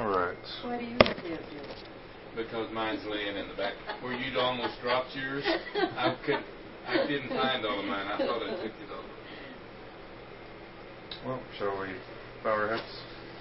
All right. Why do you have to have yours? Because mine's laying in the back. Where you'd almost dropped yours, I didn't find all of mine. I thought I took it all. Well, shall we bow our heads?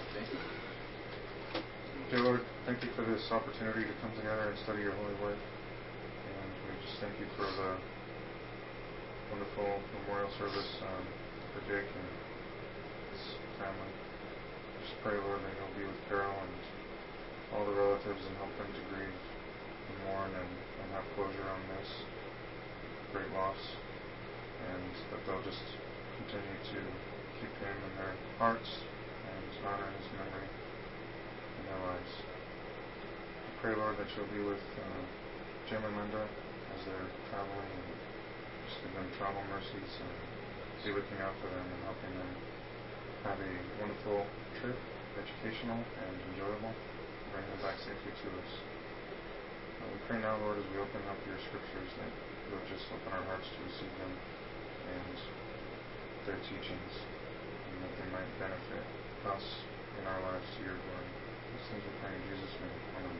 Dear Lord, thank you for this opportunity to come together and study your holy word. And we just thank you for the wonderful memorial service for Jake and his family. Just pray, Lord, that you'll be with Carol and all the relatives and help them to grieve and mourn and have closure on this great loss. And that they'll just continue to keep him in their hearts and honor his memory in their lives. I pray, Lord, that you'll be with Jim and Linda as they're traveling and just give them travel mercies and be looking out for them and helping them have a wonderful trip, educational and enjoyable, and bring them back safely to us. We pray now, Lord, as we open up your scriptures, that you'll just open our hearts to receive them and their teachings, and that they might benefit us in our lives to your glory. These things we pray in Jesus' name. Amen.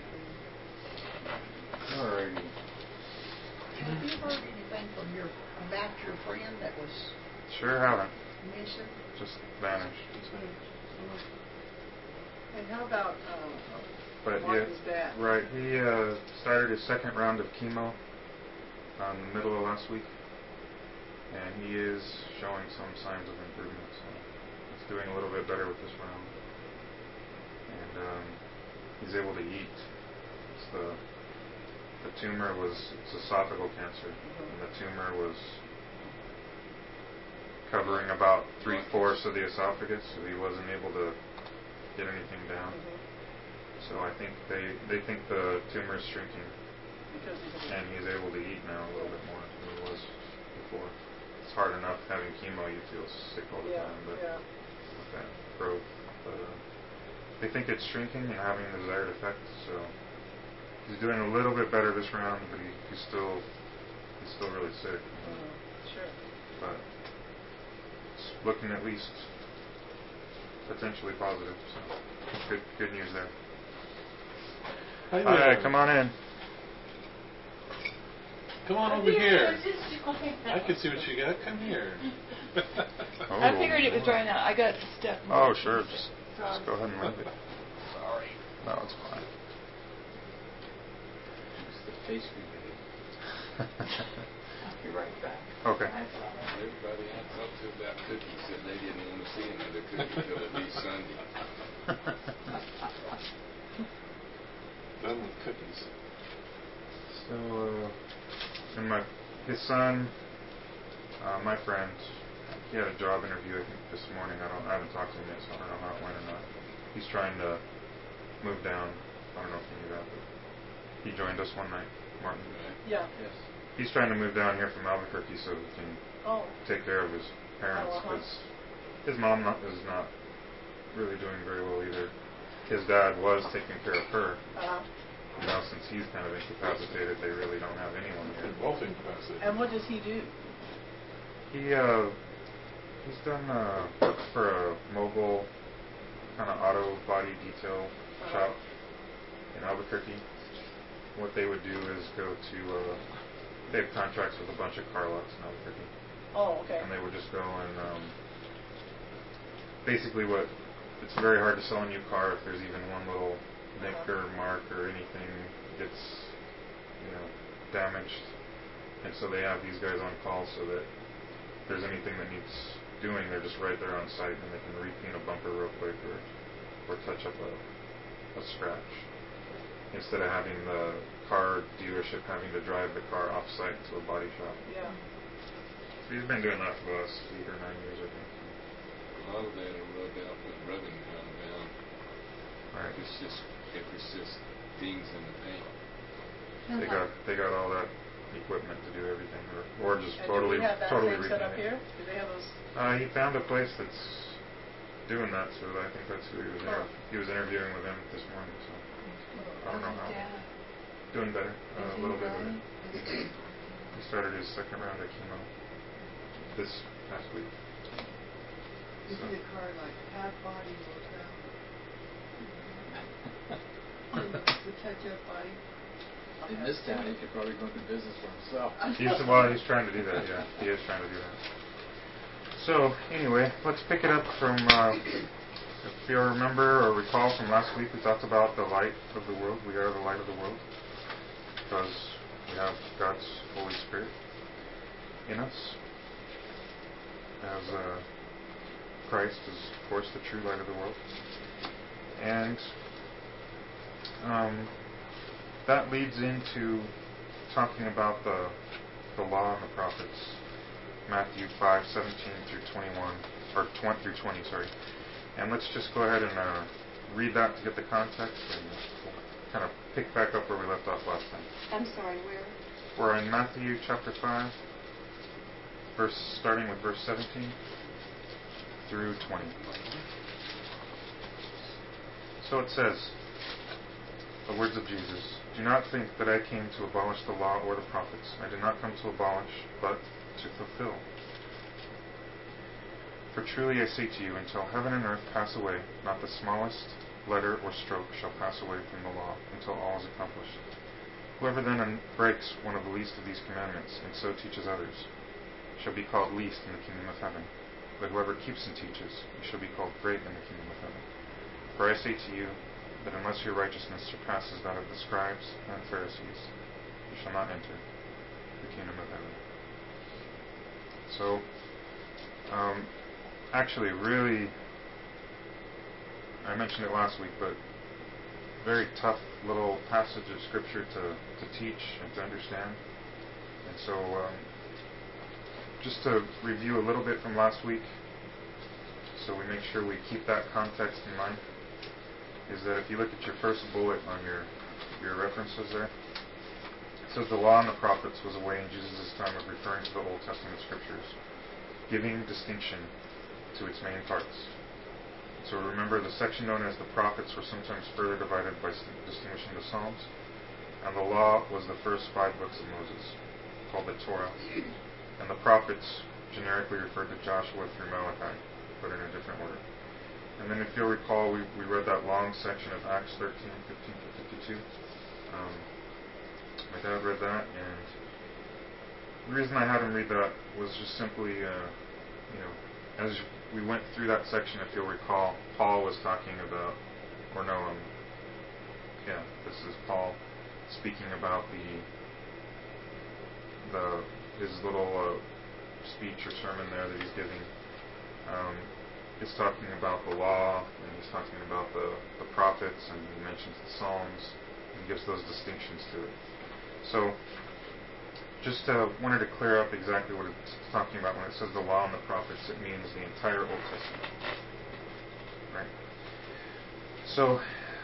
Alrighty. Have you heard anything about your friend that was Sure haven't. missing? Just vanished. And how about But Martin's dad? right. He started his second round of chemo in the middle of last week, and he is showing some signs of improvement. So he's doing a little bit better with this round, and he's able to eat. The tumor it's esophageal cancer, and the tumor was covering about 3/4 of the esophagus, so he wasn't able to get anything down. So I think they think the tumor is shrinking, and he's able to eat now a little bit more than he was before. It's hard enough having chemo; you feel sick all the time, but with that growth, they think it's shrinking and having the desired effect. So he's doing a little bit better this round, but he's still really sick. Sure. But it's looking at least potentially positive. So good news there. Hi, all right, come on in. Come on over here. I can see what you got. Come here. I figured it was drying out. I got stuff. Oh, sure. Just go ahead and leave it. Sorry. No, it's fine. It's the pastry day. I'll be right back. Okay. Everybody I talked to about cookies said they didn't want to see another cookie till at least Sunday. Done with cookies. So, and his son, my friend, he had a job interview I think this morning. I haven't talked to him yet, so I don't know how it went or not. He's trying to move down. I don't know if you knew that, but he joined us one night, Martin. Yeah. Yes. He's trying to move down here from Albuquerque so he can take care of his parents, because his mom is not really doing very well either. His dad was taking care of her. Now, since he's kind of incapacitated, they really don't have anyone here. They're both incapacitated. And what does he do? He's done work for a mobile kind of auto body detail shop in Albuquerque. What they would do is go to they have contracts with a bunch of car lots in Albuquerque. Oh, okay. And they would just go and basically it's very hard to sell a new car if there's even one little nick or mark or anything gets damaged. And so they have these guys on call so that if there's anything that needs doing, they're just right there on site and they can repaint a bumper real quick or touch up a scratch, instead of having the car dealership having to drive the car off site to a body shop. Yeah. So he's been doing that for the last 8 or 9 years, I think. A lot of that are rubbed out with rubbing gun down. Right. It's just dings in the paint. They got all that equipment to do everything, or just And totally do we have that totally thing set up repaint it. here? Do they have those? He found a place that's doing that, so I think that's who he was there. He was interviewing with him this morning, so I don't know how. Doing better, a little bit better. He started his second round of chemo this past week. Is it a car like half body or catch up, buddy. In this town, he could probably go into business for himself. He's trying to do that, yeah. He is trying to do that. So, anyway, let's pick it up from, if you remember or recall from last week, we talked about the light of the world. We are the light of the world because we have God's Holy Spirit in us. As Christ is, of course, the true light of the world. And that leads into talking about the law and the prophets. Matthew 5:17 through 21, or 20 through 20, sorry. And let's just go ahead and read that to get the context, and we'll kind of pick back up where we left off last time. I'm sorry, where? We're in Matthew chapter 5, starting with verse 17 through 20. So it says, the words of Jesus, "Do not think that I came to abolish the law or the prophets. I did not come to abolish, but to fulfill. For truly I say to you, until heaven and earth pass away, not the smallest letter or stroke shall pass away from the law, until all is accomplished. Whoever then breaks one of the least of these commandments, and so teaches others, shall be called least in the kingdom of heaven. But whoever keeps and teaches, he shall be called great in the kingdom of heaven. For I say to you, that unless your righteousness surpasses that of the scribes and Pharisees, you shall not enter the kingdom of heaven." So, actually, really, I mentioned it last week, but very tough little passage of Scripture to teach and to understand. And so, just to review a little bit from last week, so we make sure we keep that context in mind, is that if you look at your first bullet on your references there, it says the law and the prophets was a way in Jesus' time of referring to the Old Testament Scriptures, giving distinction to its main parts. So remember, the section known as the prophets were sometimes further divided by distinguishing the Psalms, and the law was the first 5 books of Moses, called the Torah, and the prophets generically referred to Joshua through Malachi, but in a different order. And then if you'll recall, we read that long section of Acts 13, 15 to 52. My dad read that, and the reason I had him read that was just simply, as we went through that section, if you'll recall, Paul was talking about, this is Paul speaking about his little speech or sermon there that he's giving. He's talking about the law, and he's talking about the prophets, and he mentions the Psalms, and gives those distinctions to it. So, just wanted to clear up exactly what it's talking about when it says the law and the prophets. It means the entire Old Testament. Right? So,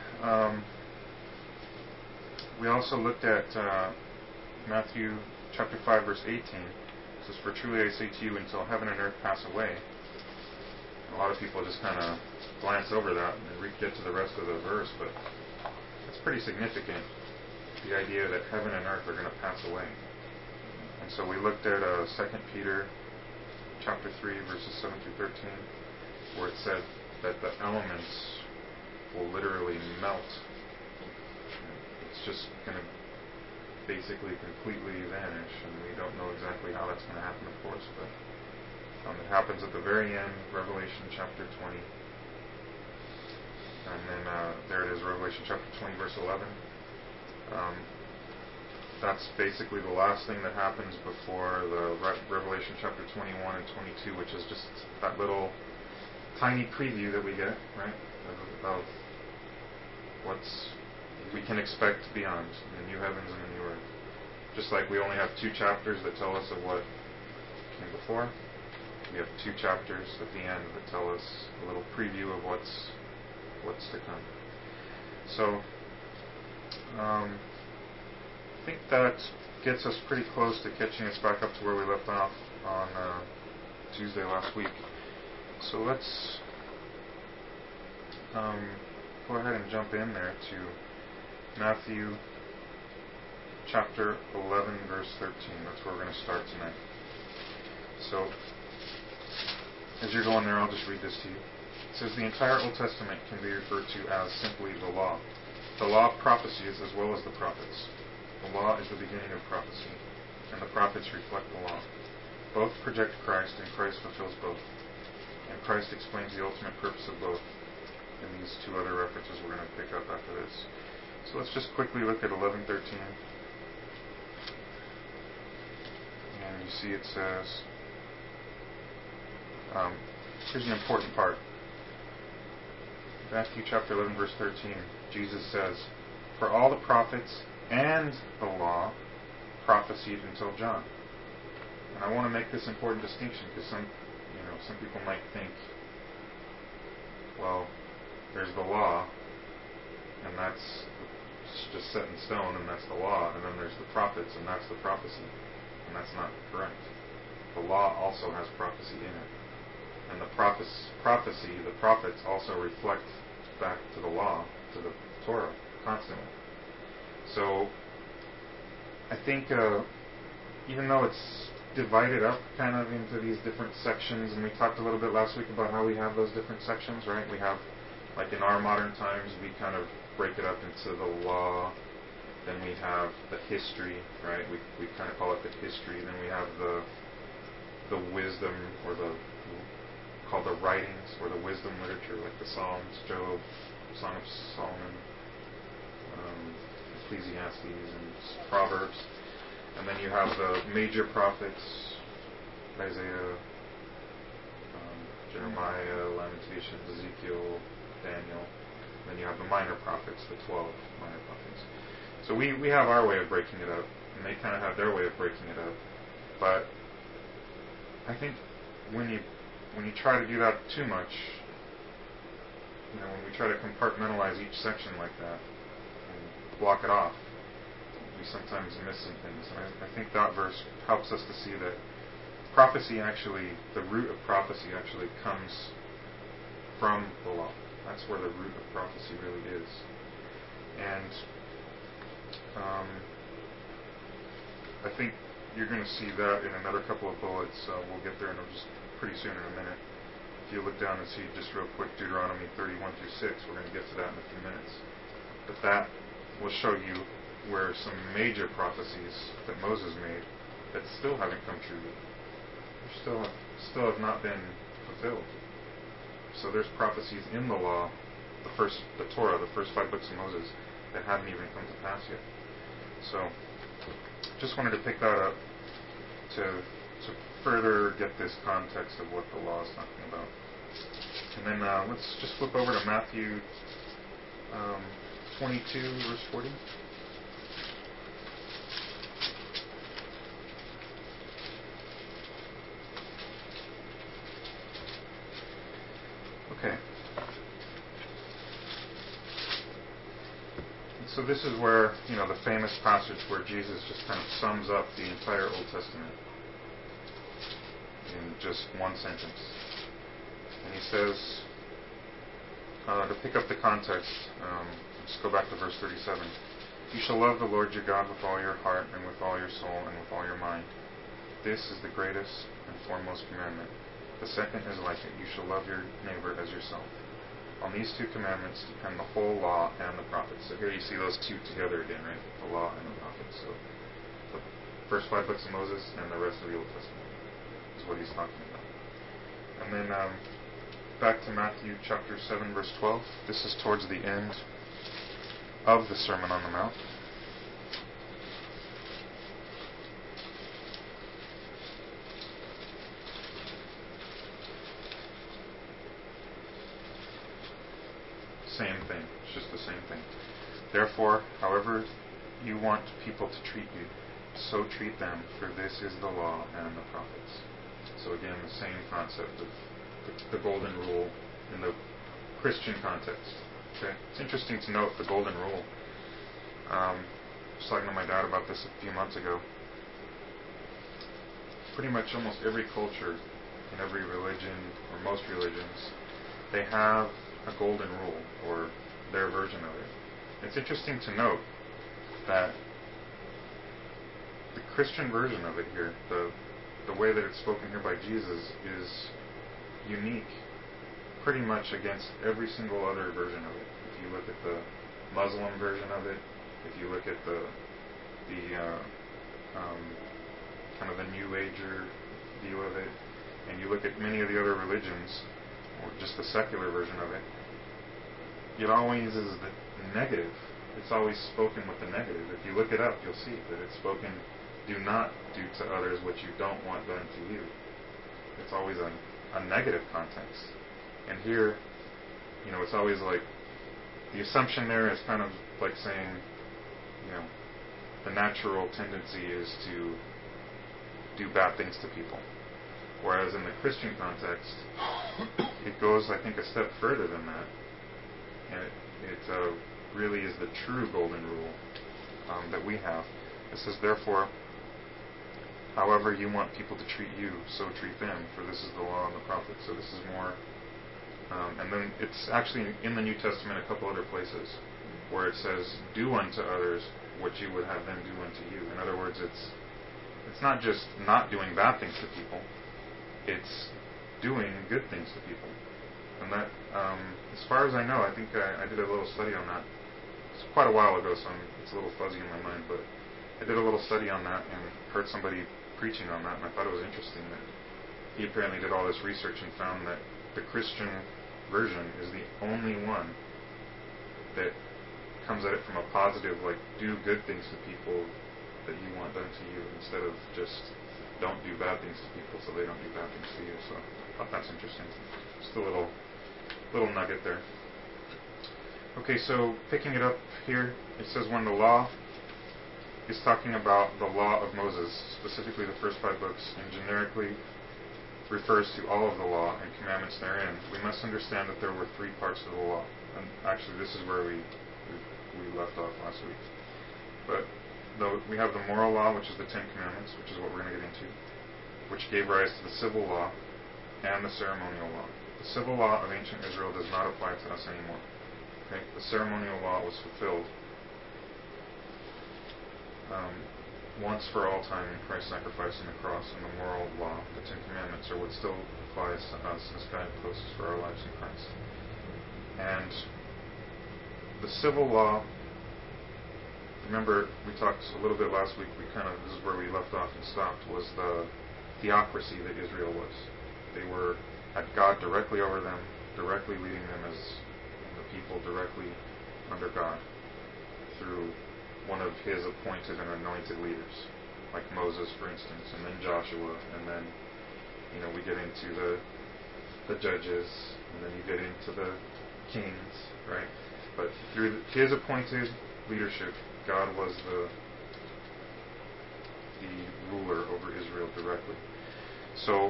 we also looked at Matthew chapter 5, verse 18. It says, "For truly I say to you, until heaven and earth pass away." A lot of people just kind of glance over that and get to the rest of the verse, but it's pretty significant, the idea that heaven and earth are going to pass away. And so we looked at 2 Peter chapter 3, verses 7 through 13, where it said that the elements will literally melt. It's just going to basically completely vanish, and we don't know exactly how that's going to happen, of course, but it happens at the very end, Revelation chapter 20. And then there it is, Revelation chapter 20, verse 11. That's basically the last thing that happens before the Revelation chapter 21 and 22, which is just that little tiny preview that we get, right, of what's we can expect beyond the new heavens and the new earth. Just like we only have 2 chapters that tell us of what came before, we have 2 chapters at the end that tell us a little preview of what's to come. So, I think that gets us pretty close to catching us back up to where we left off on Tuesday last week. So let's go ahead and jump in there to Matthew chapter 11, verse 13. That's where we're going to start tonight. So, as you're going there, I'll just read this to you. It says, "The entire Old Testament can be referred to as simply the law. the law of prophecy is as well as the prophets. The law is the beginning of prophecy, and the prophets reflect the law. Both project Christ, and Christ fulfills both. And Christ explains the ultimate purpose of both in these two other references we're going to pick up after this. So let's just quickly look at 11:13. And you see it says, here's the important part. Matthew chapter 11, verse 13, Jesus says, "For all the prophets and the law prophesied until John." And I want to make this important distinction because some people might think, well, there's the law, and that's just set in stone, and that's the law, and then there's the prophets, and that's the prophecy. And that's not correct. The law also has prophecy in it. And the prophecy, the prophets also reflect back to the law, to the Torah, constantly. So, I think even though it's divided up kind of into these different sections, and we talked a little bit last week about how we have those different sections, right? We have, like in our modern times, we kind of break it up into the law, then we have the history, right? We kind of call it the history. Then we have the wisdom, or called the writings, or the wisdom literature, like the Psalms, Job, Song of Solomon, Ecclesiastes, and Proverbs. And then you have the major prophets, Isaiah, Jeremiah, Lamentations, Ezekiel, Daniel. Then you have the minor prophets, the 12 minor prophets. So we have our way of breaking it up, and they kind of have their way of breaking it up. But I think when you try to do that too much, when we try to compartmentalize each section like that and block it off, we sometimes miss some things. And I think that verse helps us to see that prophecy actually, the root of prophecy actually comes from the law. That's where the root of prophecy really is. And I think you're going to see that in another couple of bullets. We'll get there just pretty soon in a minute. If you look down and see just real quick Deuteronomy 31-6, we're going to get to that in a few minutes. But that will show you where some major prophecies that Moses made that still haven't come true yet. Still have not been fulfilled. So there's prophecies in the law, the Torah, the first 5 books of Moses, that haven't even come to pass yet. So just wanted to pick that up to further get this context of what the law is talking about. And then let's just flip over to Matthew 22, verse 40. Okay. So this is where, the famous passage where Jesus just kind of sums up the entire Old Testament in just one sentence. And he says, to pick up the context, just go back to verse 37. "You shall love the Lord your God with all your heart, and with all your soul, and with all your mind. This is the greatest and foremost commandment. The second is like it. You shall love your neighbor as yourself. On these 2 commandments depend the whole law and the prophets." So here you see those two together again, right? The law and the prophets. So the first 5 books of Moses and the rest of the Old Testament is what he's talking about. And then back to Matthew chapter 7, verse 12. This is towards the end of the Sermon on the Mount. Same thing. It's just the same thing. "Therefore, however you want people to treat you, so treat them, for this is the law and the prophets." So again, the same concept of the golden rule in the Christian context. Okay, it's interesting to note the golden rule. I was talking to my dad about this a few months ago. Pretty much almost every culture, in every religion, or most religions, they have a golden rule, or their version of it. It's interesting to note that the Christian version of it here, the way that it's spoken here by Jesus, is unique pretty much against every single other version of it. If you look at the Muslim version of it, if you look at the kind of the New Ager view of it, and you look at many of the other religions, or just the secular version of it, it always is the negative. It's always spoken with the negative. If you look it up, you'll see that it's spoken, do not do to others what you don't want done to you. It's always a negative context. And here, it's always like, the assumption there is kind of like saying, the natural tendency is to do bad things to people. Whereas in the Christian context, it goes, I think, a step further than that. And it really is the true golden rule that we have. It says, therefore, however you want people to treat you, so treat them, for this is the law and the prophets. So this is more, and then it's actually in the New Testament a couple other places where it says, do unto others what you would have them do unto you. In other words, it's not just not doing bad things to people, it's doing good things to people. And that, as far as I know, I think I did a little study on that. It's quite a while ago, so it's a little fuzzy in my mind, but I did a little study on that and heard somebody preaching on that, and I thought it was interesting that he apparently did all this research and found that the Christian version is the only one that comes at it from a positive, like, do good things to people that you want done to you, instead of just don't do bad things to people so they don't do bad things to you. So I thought that's interesting. Just a little nugget there. Okay, so picking it up here, it says when the law is talking about the law of Moses, specifically the first 5 books, and generically refers to all of the law and commandments therein, we must understand that there were 3 parts of the law. And actually, this is where we left off last week. But we have the moral law, which is the 10 Commandments, which is what we're going to get into, which gave rise to the civil law and the ceremonial law. The civil law of ancient Israel does not apply to us anymore. Okay? The ceremonial law was fulfilled once for all time in Christ's sacrifice on the cross, and the moral law, the 10 Commandments, are what still applies to us as guideposts for our lives in Christ. And the civil law, remember we talked a little bit last week, this is where we left off and stopped, was the theocracy that Israel was. They had God directly over them, directly leading them as the people directly under God through one of his appointed and anointed leaders, like Moses, for instance, and then Joshua, and then we get into the judges, and then you get into the kings, right? But through his appointed leadership, God was the ruler over Israel directly. So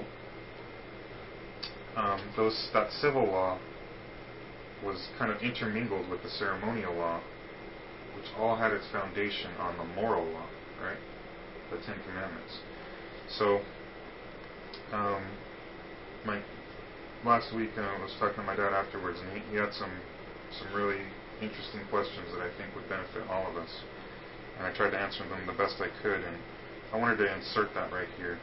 that civil law was kind of intermingled with the ceremonial law, which all had its foundation on the moral law, right? The 10 Commandments. So, last week I was talking to my dad afterwards, and he had some really interesting questions that I think would benefit all of us. And I tried to answer them the best I could, and I wanted to insert that right here.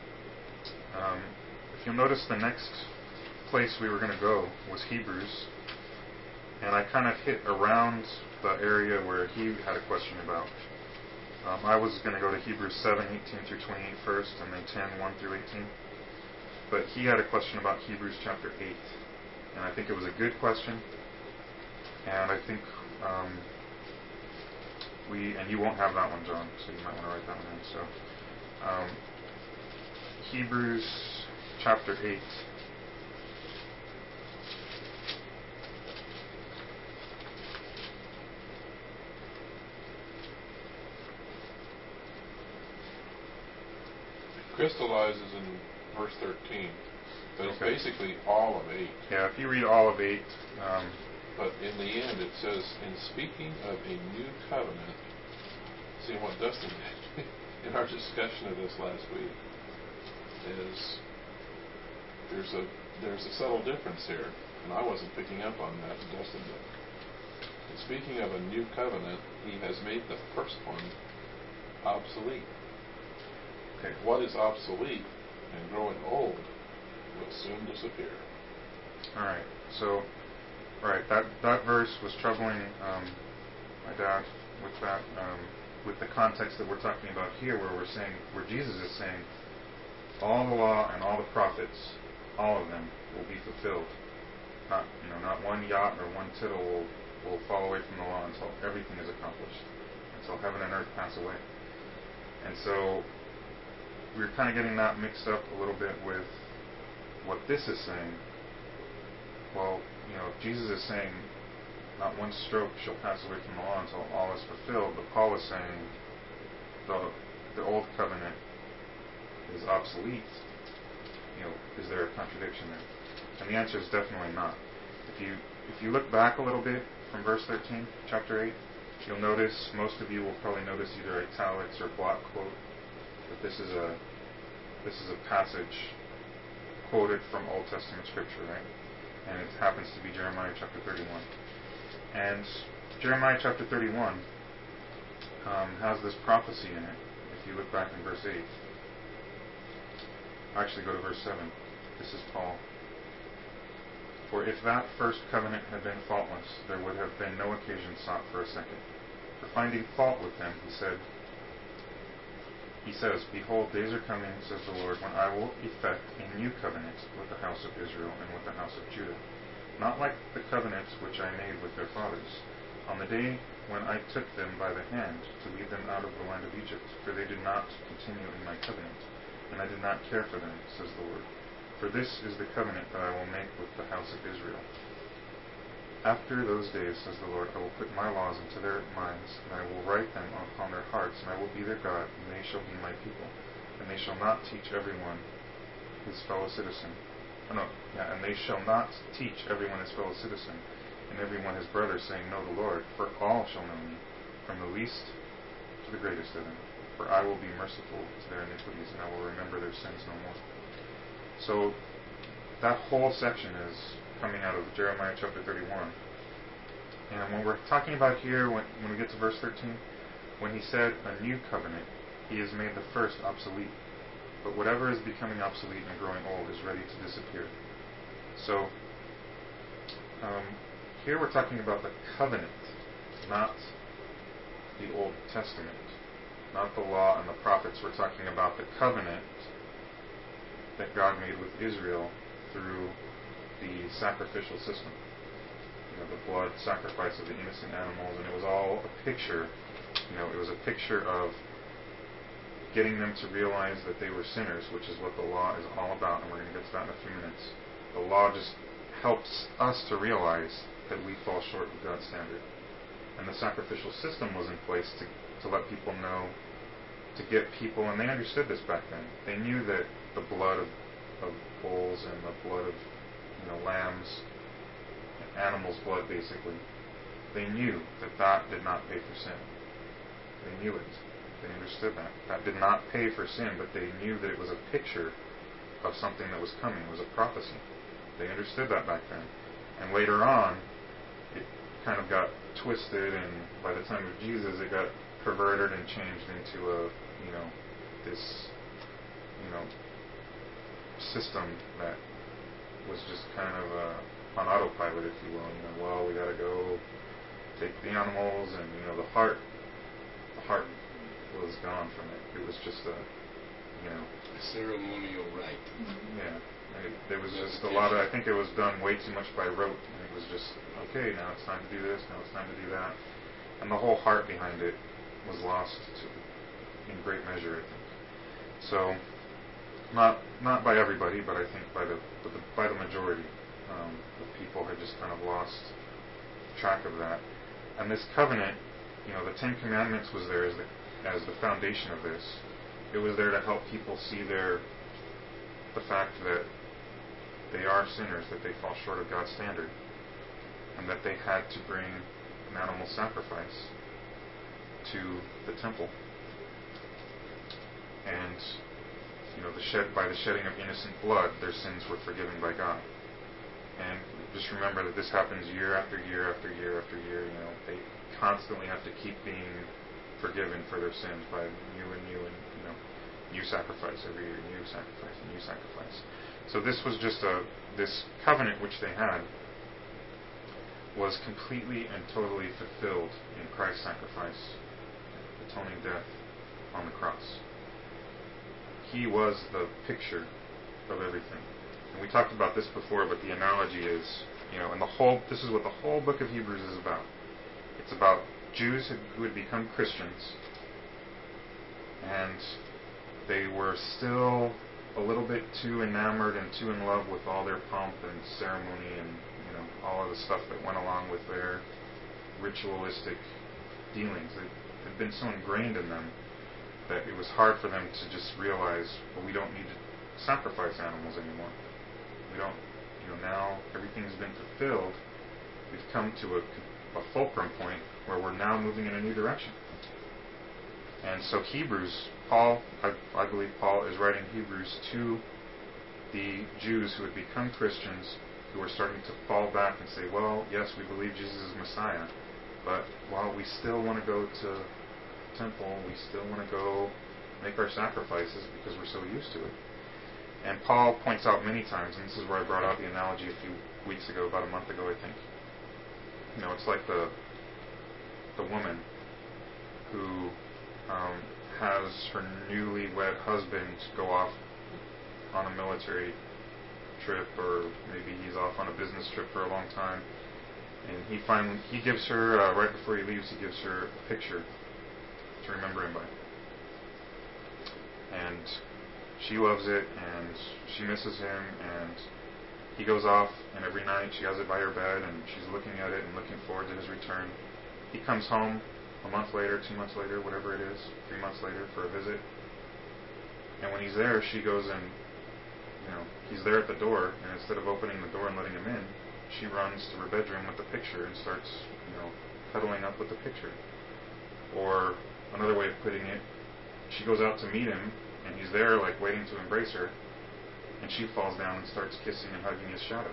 If you'll notice, the next place we were going to go was Hebrews, and I kind of hit around the area where he had a question about. I was going to go to Hebrews 7, 18 through 28 first, and then 10, 1 through 18. But he had a question about Hebrews chapter 8, and I think it was a good question. And I think and you won't have that one, John, so you might want to write that one in. So, Hebrews chapter 8. Crystallizes in verse 13, but it's basically all of 8. Yeah, if you read all of 8. But in the end, it says, in speaking of a new covenant, see what Dustin did in our discussion of this last week, is there's a subtle difference here, and I wasn't picking up on that, but Dustin did. In speaking of a new covenant, he has made the first one obsolete. Okay, what is obsolete and growing old will soon disappear. All right, so that verse was troubling I'd add with that, with the context that we're talking about here, where Jesus is saying, all the law and all the prophets, all of them will be fulfilled. Not one jot or one tittle will fall away from the law until everything is accomplished, until heaven and earth pass away. And so we're kind of getting that mixed up a little bit with what this is saying. Well, if Jesus is saying not one stroke shall pass away from the law until all is fulfilled, but Paul is saying the old covenant is obsolete, is there a contradiction there? And the answer is definitely not. If you look back a little bit from verse 13, chapter 8, you'll notice, most of you will probably notice either italics or block quote, that this is a passage quoted from Old Testament scripture, right? And it happens to be Jeremiah chapter 31. And Jeremiah chapter 31 has this prophecy in it. If you look back in verse 8, actually go to verse 7. This is Paul. For if that first covenant had been faultless, there would have been no occasion sought for a second. For finding fault with them, he says, Behold, days are coming, says the Lord, when I will effect a new covenant with the house of Israel and with the house of Judah, not like the covenants which I made with their fathers, on the day when I took them by the hand to lead them out of the land of Egypt, for they did not continue in my covenant, and I did not care for them, says the Lord. For this is the covenant that I will make with the house of Israel. After those days, says the Lord, I will put my laws into their minds, and I will write them upon their hearts, and I will be their God, and they shall be my people. And they shall not teach everyone his fellow citizen. And they shall not teach everyone his fellow citizen, and everyone his brother, saying, Know the Lord, for all shall know me, from the least to the greatest of them. For I will be merciful to their iniquities, and I will remember their sins no more. So that whole section is coming out of Jeremiah chapter 31. And when we're talking about here, when we get to verse 13, when he said a new covenant, he has made the first obsolete. But whatever is becoming obsolete and growing old is ready to disappear. So here we're talking about the covenant, not the Old Testament, not the law and the prophets. We're talking about the covenant that God made with Israel through the sacrificial system. The blood sacrifice of the innocent animals, and it was all a picture. It was a picture of getting them to realize that they were sinners, which is what the law is all about, and we're going to get to that in a few minutes. The law just helps us to realize that we fall short of God's standard. And the sacrificial system was in place to let people know, to get people, and they understood this back then. They knew that the blood of bulls and the blood of lambs, animals' blood basically, they knew that did not pay for sin. They knew it. They understood that. That did not pay for sin, but they knew that it was a picture of something that was coming. It was a prophecy. They understood that back then. And later on, it kind of got twisted, and by the time of Jesus, it got perverted and changed into this system that was just kind of on autopilot, if you will. We got to go take the animals, and the heart was gone from it. It was just a ceremonial rite. Yeah, there was just a lot of. I think it was done way too much by rote, and it was just okay. Now it's time to do this. Now it's time to do that, and the whole heart behind it was lost in great measure, I think. So, not by everybody, but I think by the majority, the people had just kind of lost track of that. And this covenant, the Ten Commandments was there as the foundation of this. It was there to help people see the fact that they are sinners, that they fall short of God's standard, and that they had to bring an animal sacrifice to the temple. And by the shedding of innocent blood, their sins were forgiven by God. And just remember that this happens year after year after year after year. They constantly have to keep being forgiven for their sins by new sacrifice every year, new sacrifice, and new sacrifice. So this was just this covenant which they had was completely and totally fulfilled in Christ's sacrifice, atoning death on the cross. He was the picture of everything. And we talked about this before, but the analogy is, this is what the whole book of Hebrews is about. It's about Jews who had become Christians, and they were still a little bit too enamored and too in love with all their pomp and ceremony and all of the stuff that went along with their ritualistic dealings. It had been so ingrained in them that it was hard for them to just realize, well, we don't need to sacrifice animals anymore. We don't, now everything's been fulfilled. We've come to a fulcrum point where we're now moving in a new direction. And so Hebrews, I believe Paul is writing Hebrews to the Jews who had become Christians, who are starting to fall back and say, well, yes, we believe Jesus is Messiah, but we still want to go to the temple, we still want to go make our sacrifices because we're so used to it. And Paul points out many times, and this is where I brought out the analogy a few weeks ago, about a month ago, I think. It's like the woman who has her newlywed husband go off on a military trip, or maybe he's off on a business trip for a long time, and he gives her, right before he leaves, he gives her a picture to remember him by. And she loves it, and she misses him, and he goes off, and every night she has it by her bed, and she's looking at it and looking forward to his return. He comes home a month later, 2 months later, whatever it is, 3 months later for a visit. And when he's there, she goes and, he's there at the door, and instead of opening the door and letting him in, she runs to her bedroom with the picture and starts, cuddling up with the picture. Or another way of putting it, she goes out to meet him, and he's there, waiting to embrace her, and she falls down and starts kissing and hugging his shadow.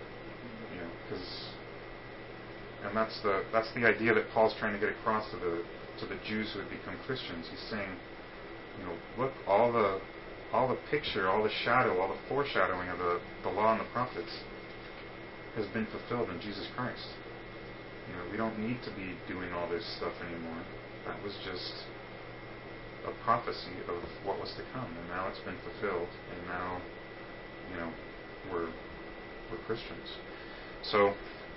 And that's the idea that Paul's trying to get across to the Jews who had become Christians. He's saying, look, all the picture, all the shadow, all the foreshadowing of the law and the prophets has been fulfilled in Jesus Christ. We don't need to be doing all this stuff anymore. That was just a prophecy of what was to come, and now it's been fulfilled, and now, we're Christians. So,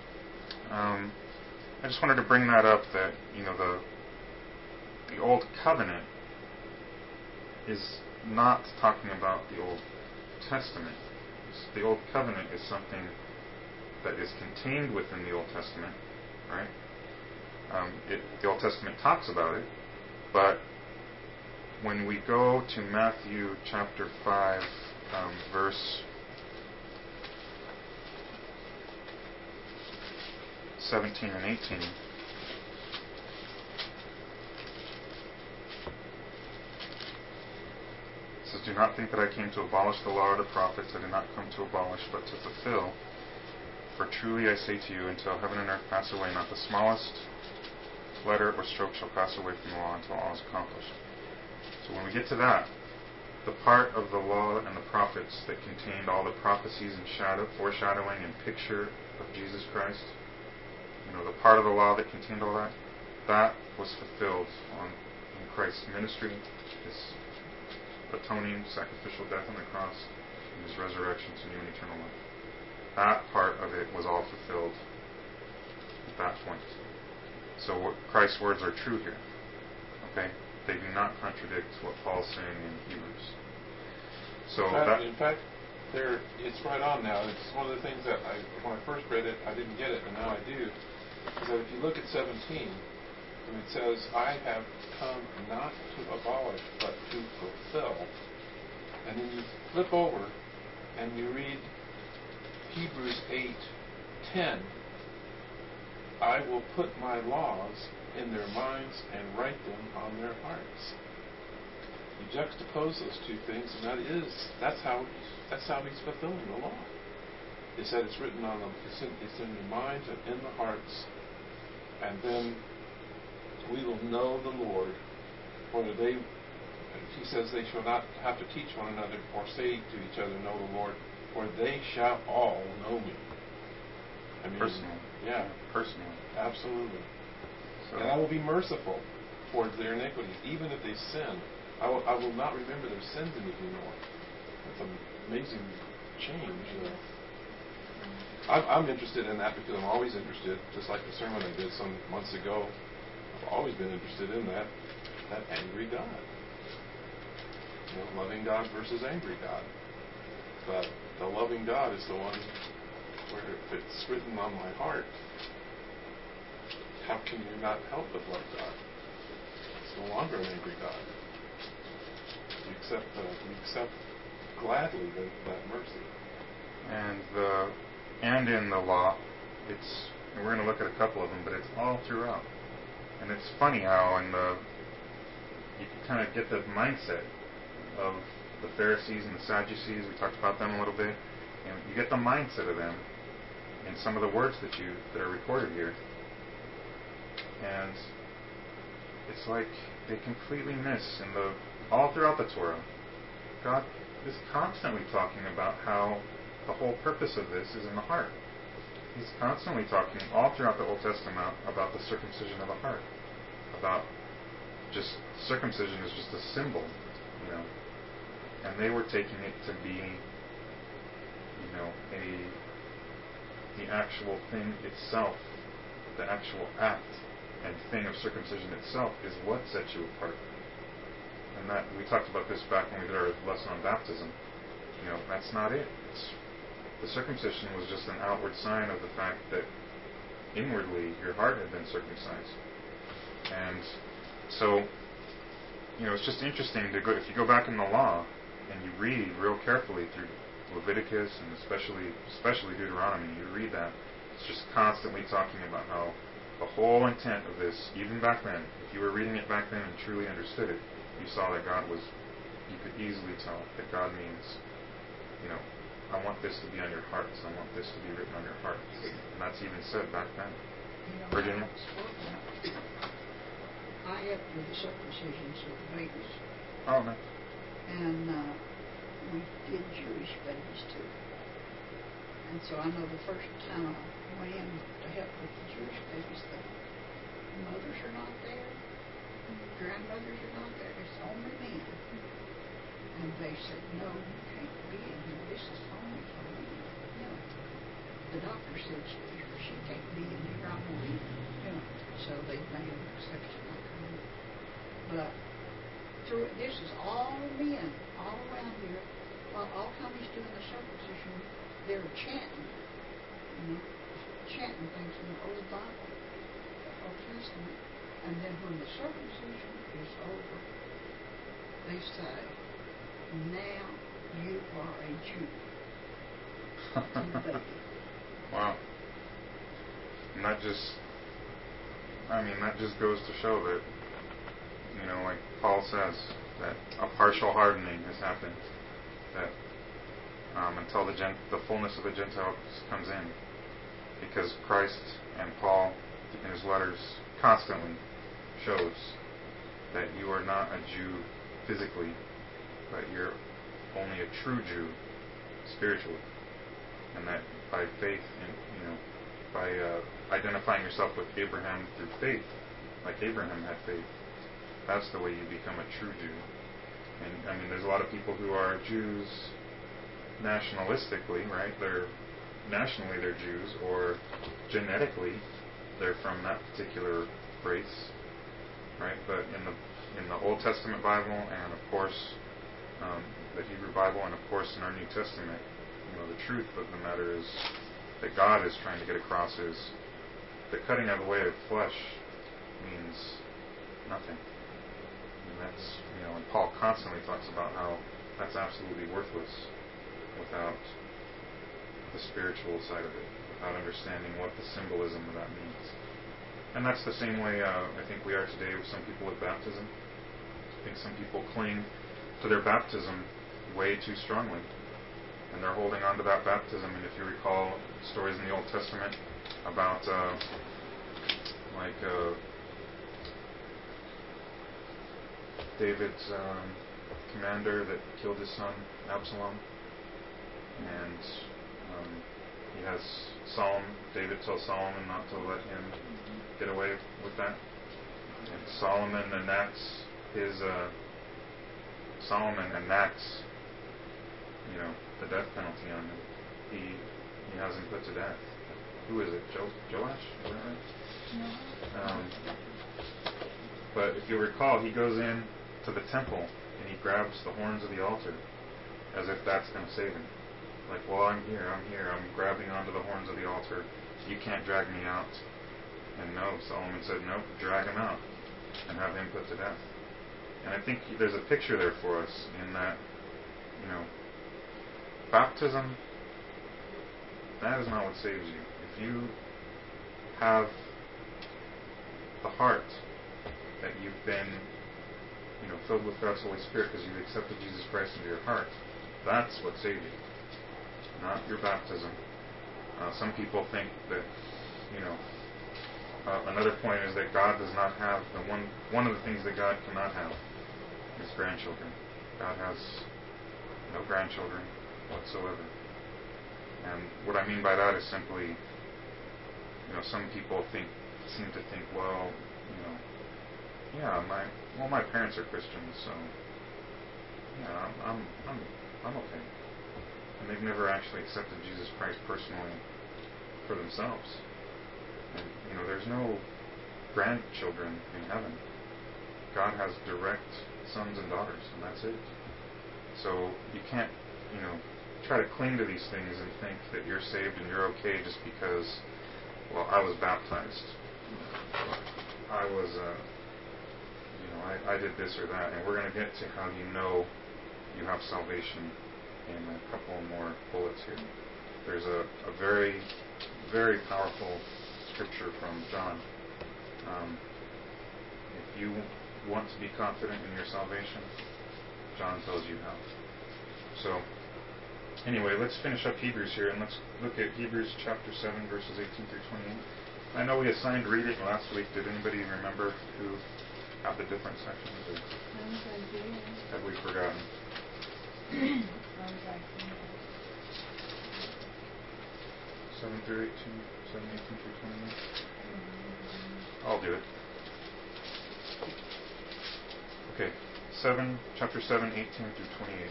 I just wanted to bring that up, that, the Old Covenant is not talking about the Old Testament. The Old Covenant is something that is contained within the Old Testament, right? The Old Testament talks about it, but when we go to Matthew chapter 5, verse 17 and 18, it says, "Do not think that I came to abolish the law or the prophets. I did not come to abolish, but to fulfill. For truly I say to you, until heaven and earth pass away, not the smallest letter or stroke shall pass away from the law until all is accomplished." So when we get to that, the part of the law and the prophets that contained all the prophecies and foreshadowing and picture of Jesus Christ, the part of the law that contained all that, that was fulfilled in Christ's ministry, his atoning, sacrificial death on the cross, and his resurrection to new and eternal life. That part of it was all fulfilled at that point. So Christ's words are true here. Okay? They do not contradict what Paul's saying in Hebrews. So in fact, it's right on now. It's one of the things that when I first read it, I didn't get it, and now I do. Is that if you look at 17, and it says, "I have come not to abolish, but to fulfill." And then you flip over and you read Hebrews 8:10. "I will put my laws in their minds and write them on their hearts." You juxtapose those two things, and that's how he's fulfilling the law. He said it's written on them. It's in the minds and in the hearts, and then we will know the Lord. He says they shall not have to teach one another or say to each other, "Know the Lord," for they shall all know me. I mean, Personal. Yeah. Personal. Absolutely. So, And I will be merciful towards their iniquities, even if they sin. I will not remember their sins anymore. That's an amazing change. I'm interested in that because I'm always interested, just like the sermon I did some months ago. I've always been interested in that angry God. Loving God versus angry God. But the loving God is the one where if it's written on my heart, how can you not help but love God? It's no longer an angry God. We accept gladly that mercy. And in the law, and we're going to look at a couple of them, but it's all throughout. And it's funny how you can kind of get the mindset of the Pharisees and the Sadducees. We talked about them a little bit. And you get the mindset of them in some of the words that are recorded here. And it's like they completely miss all throughout the Torah. God is constantly talking about how the whole purpose of this is in the heart. He's constantly talking all throughout the Old Testament about the circumcision of the heart. About just circumcision is just a symbol, And they were taking it to be, the actual thing itself, the actual act and thing of circumcision itself is what sets you apart. And that we talked about this back when we did our lesson on baptism. That's not it. The circumcision was just an outward sign of the fact that inwardly your heart had been circumcised. And so, it's just interesting to go, if you go back in the law and you read real carefully through Leviticus and especially Deuteronomy, you read that, it's just constantly talking about how the whole intent of this, even back then, if you were reading it back then and truly understood it, you saw that you could easily tell that God means, I want this to be on your hearts. I want this to be written on your hearts. And that's even said back then. Virginia? I helped with the circumcisions of the babies. Oh, no. And we did Jewish babies too. And so I know the first time I went in to help with the Jewish babies, the mothers are not there, grandmothers are not there, it's only men. And they said, no, you can't be in here, this is only for men. The doctor said she can't be in here, I'm a woman. So they made an exception like her. But this is all men, all around here. While all time he's doing the circumcision, they're chanting, chanting things in the Old Bible, Old Testament. And then when the circumcision is over, they say, now you are a Jew. To the baby. Wow. And that just goes to show that, like Paul says, that a partial hardening has happened. That until the fullness of the Gentiles comes in. Because Christ and Paul, in his letters, constantly shows that you are not a Jew physically, but you're only a true Jew spiritually. And that by faith, by identifying yourself with Abraham through faith, like Abraham had faith, that's the way you become a true Jew. And there's a lot of people who are Jews nationalistically, right? Nationally they're Jews, or genetically they're from that particular race, right? But in the Old Testament Bible, and of course the Hebrew Bible, and of course in our New Testament, the truth of the matter is that God is trying to get across is the cutting of away of flesh means nothing. And that's, and Paul constantly talks about how that's absolutely worthless without the spiritual side of it, without understanding what the symbolism of that means. And that's the same way I think we are today with some people with baptism. I think some people cling to their baptism way too strongly. And they're holding on to that baptism. And if you recall stories in the Old Testament about David's commander that killed his son Absalom, and He has David tells Solomon not to let him get away with that. And Solomon enacts the death penalty on him. He has him put to death. Who is it? Joash? Is that right? But if you recall, he goes in to the temple and he grabs the horns of the altar as if that's going to save him. Like, well, I'm here, I'm grabbing onto the horns of the altar. You can't drag me out. And no, Solomon said, nope, drag him out and have him put to death. And I think there's a picture there for us in that, baptism, that is not what saves you. If you have the heart that you've been, filled with God's Holy Spirit because you've accepted Jesus Christ into your heart, that's what saves you, not your baptism. Some people think that, another point is that God does not have, one of the things that God cannot have is grandchildren. God has no grandchildren whatsoever. And what I mean by that is simply, some people seem to think, well, my parents are Christians, so yeah, I'm okay. And they've never actually accepted Jesus Christ personally for themselves. And there's no grandchildren in heaven. God has direct sons and daughters, and that's it. So you can't, try to cling to these things and think that you're saved and you're okay just because, well, I was baptized. I was, I did this or that. And we're going to get to how you have salvation in a couple more bullets here. There's a very, very powerful scripture from John. If you want to be confident in your salvation, John tells you how. So, anyway, let's finish up Hebrews here, and let's look at Hebrews chapter 7, verses 18 through 28. I know we assigned reading last week. Did anybody remember who have the different sections? Or have we forgotten? 7 through 18, 7, 18 through 28. I'll do it. Okay, chapter 7, 18 through 28.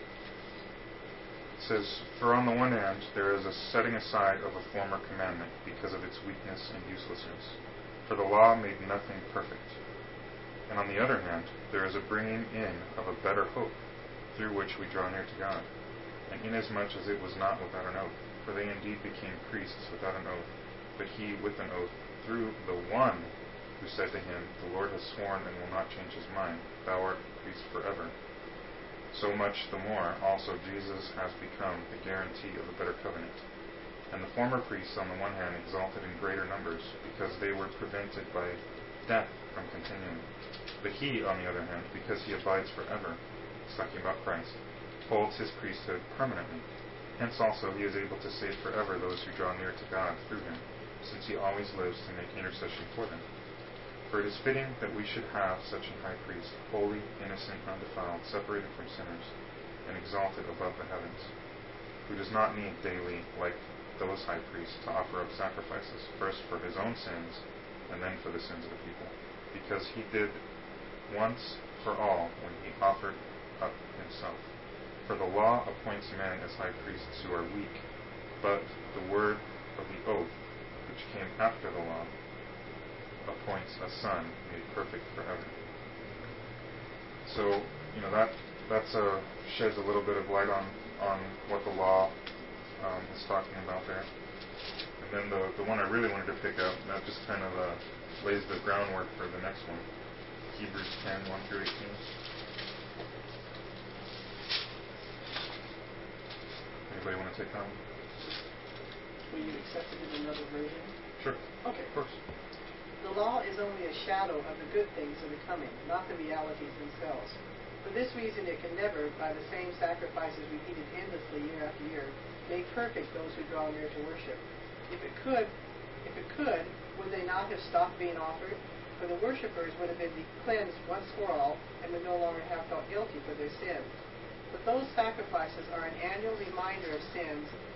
It says, "For on the one hand, there is a setting aside of a former commandment because of its weakness and uselessness. For the law made nothing perfect. And on the other hand, there is a bringing in of a better hope, through which we draw near to God. And inasmuch as it was not without an oath, for they indeed became priests without an oath, but he with an oath, through the one who said to him, The Lord has sworn and will not change his mind, thou art priest forever. So much the more also Jesus has become the guarantee of a better covenant. And the former priests on the one hand exalted in greater numbers, because they were prevented by death from continuing. But he, on the other hand, because he abides forever," he's talking about Christ, "holds his priesthood permanently. Hence also he is able to save forever those who draw near to God through him, since he always lives to make intercession for them. For it is fitting that we should have such a high priest, holy, innocent, undefiled, separated from sinners, and exalted above the heavens, who does not need daily, like those high priests, to offer up sacrifices, first for his own sins, and then for the sins of the people, because he did once for all when he offered up himself. For the law appoints men as high priests who are weak, but the word of the oath, which came after the law, appoints a son made perfect forever." So, that's sheds a little bit of light on what the law is talking about there. And then the one I really wanted to pick up, that just kind of lays the groundwork for the next one. Hebrews 10, 1 through 18. Anybody want to take that one? Will you accept it in another version? Sure. Okay. Of course. "The law is only a shadow of the good things of the coming, not the realities themselves. For this reason it can never, by the same sacrifices repeated endlessly year after year, make perfect those who draw near to worship. If it could, would they not have stopped being offered? For the worshippers would have been cleansed once for all, and would no longer have felt guilty for their sins. But those sacrifices are an annual reminder of sins,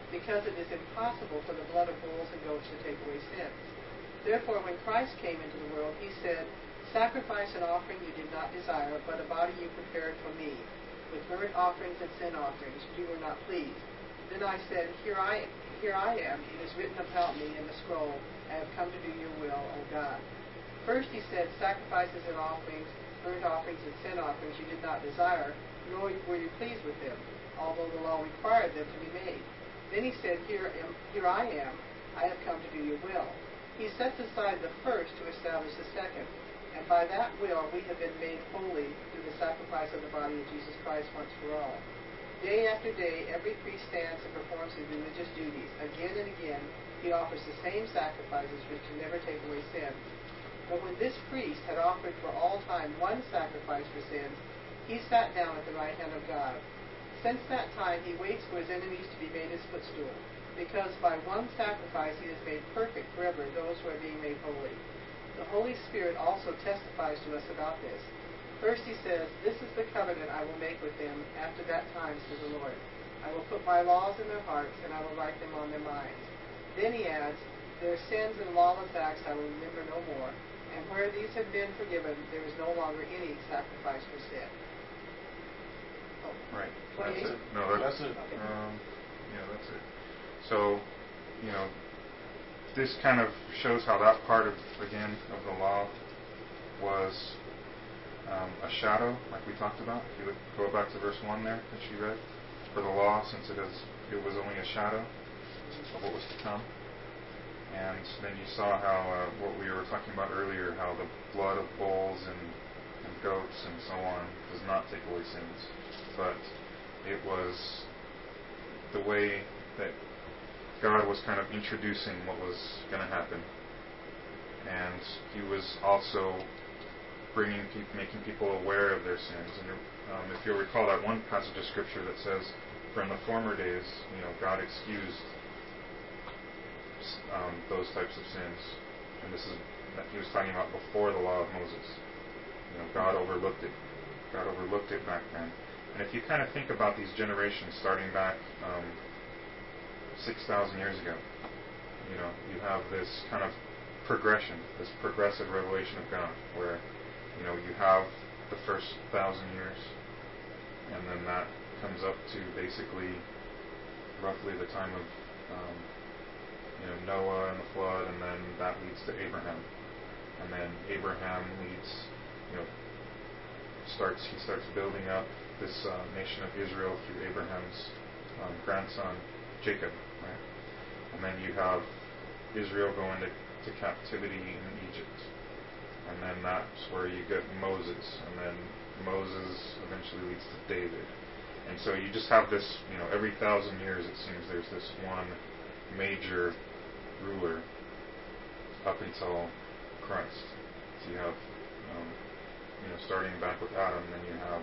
because it is impossible for the blood of bulls and goats to take away sins. Therefore, when Christ came into the world, he said, Sacrifice and offering you did not desire, but a body you prepared for me. With burnt offerings and sin offerings you were not pleased. Then I said, Here I am. It is written about me in the scroll. I have come to do your will, O God. First he said, Sacrifices and offerings, burnt offerings and sin offerings you did not desire, nor were you pleased with them, although the law required them to be made. Then he said, Here I am. I have come to do your will. He sets aside the first to establish the second. And by that will we have been made holy through the sacrifice of the body of Jesus Christ once for all. Day after day, every priest stands and performs his religious duties. Again and again, he offers the same sacrifices which can never take away sins. But when this priest had offered for all time one sacrifice for sins, he sat down at the right hand of God. Since that time, he waits for his enemies to be made his footstool, because by one sacrifice he has made perfect forever those who are being made holy. The Holy Spirit also testifies to us about this. First he says, This is the covenant I will make with them after that time, says the Lord. I will put my laws in their hearts, and I will write them on their minds. Then he adds, Their sins and lawless acts I will remember no more, and where these have been forgiven, there is no longer any sacrifice for sin. Oh, Right. 28? That's it. No, That's it. Okay. Yeah, that's it. So, this kind of shows how that part of the law was a shadow, like we talked about. If you go back to verse 1 there that she read, for the law, since it was only a shadow of what was to come. And then you saw how what we were talking about earlier, how the blood of bulls and goats and so on does not take away sins, but it was the way that God was kind of introducing what was going to happen. And he was also making people aware of their sins. And if you'll recall that one passage of Scripture that says, for in the former days, God excused those types of sins. And this is that he was talking about before the law of Moses. God overlooked it. God overlooked it back then. And if you kind of think about these generations starting back 6,000 years ago, you have this kind of progression, this progressive revelation of God, where you have the first 1,000 years, and then that comes up to basically roughly the time of Noah and the flood, and then that leads to Abraham, and then Abraham leads, he starts building up this nation of Israel through Abraham's grandson Jacob, right? And then you have Israel going to captivity in Egypt, and then that's where you get Moses, and then Moses eventually leads to David. And so you just have this, every 1,000 years it seems there's this one major ruler up until Christ. So you have, starting back with Adam, then you have,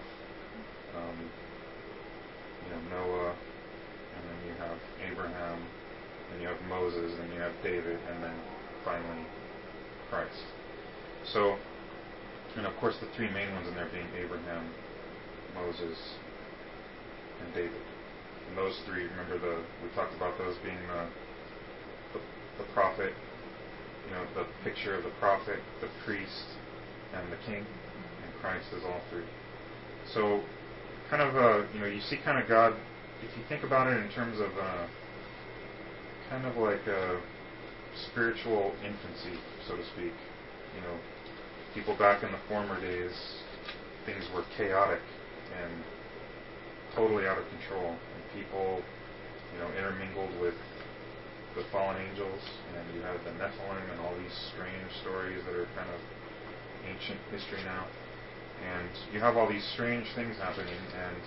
Noah, and then you have Abraham, then you have Moses, and then you have David, and then finally Christ. So, and of course the three main ones in there being Abraham, Moses, and David. And those three, remember we talked about those being the prophet, the picture of the prophet, the priest, and the king, and Christ is all three. So, kind of, you see kind of God, if you think about it in terms of kind of like a spiritual infancy, so to speak. People back in the former days, things were chaotic and totally out of control. And people, intermingled with the fallen angels, and you have the Nephilim and all these strange stories that are kind of ancient history now. And you have all these strange things happening, and,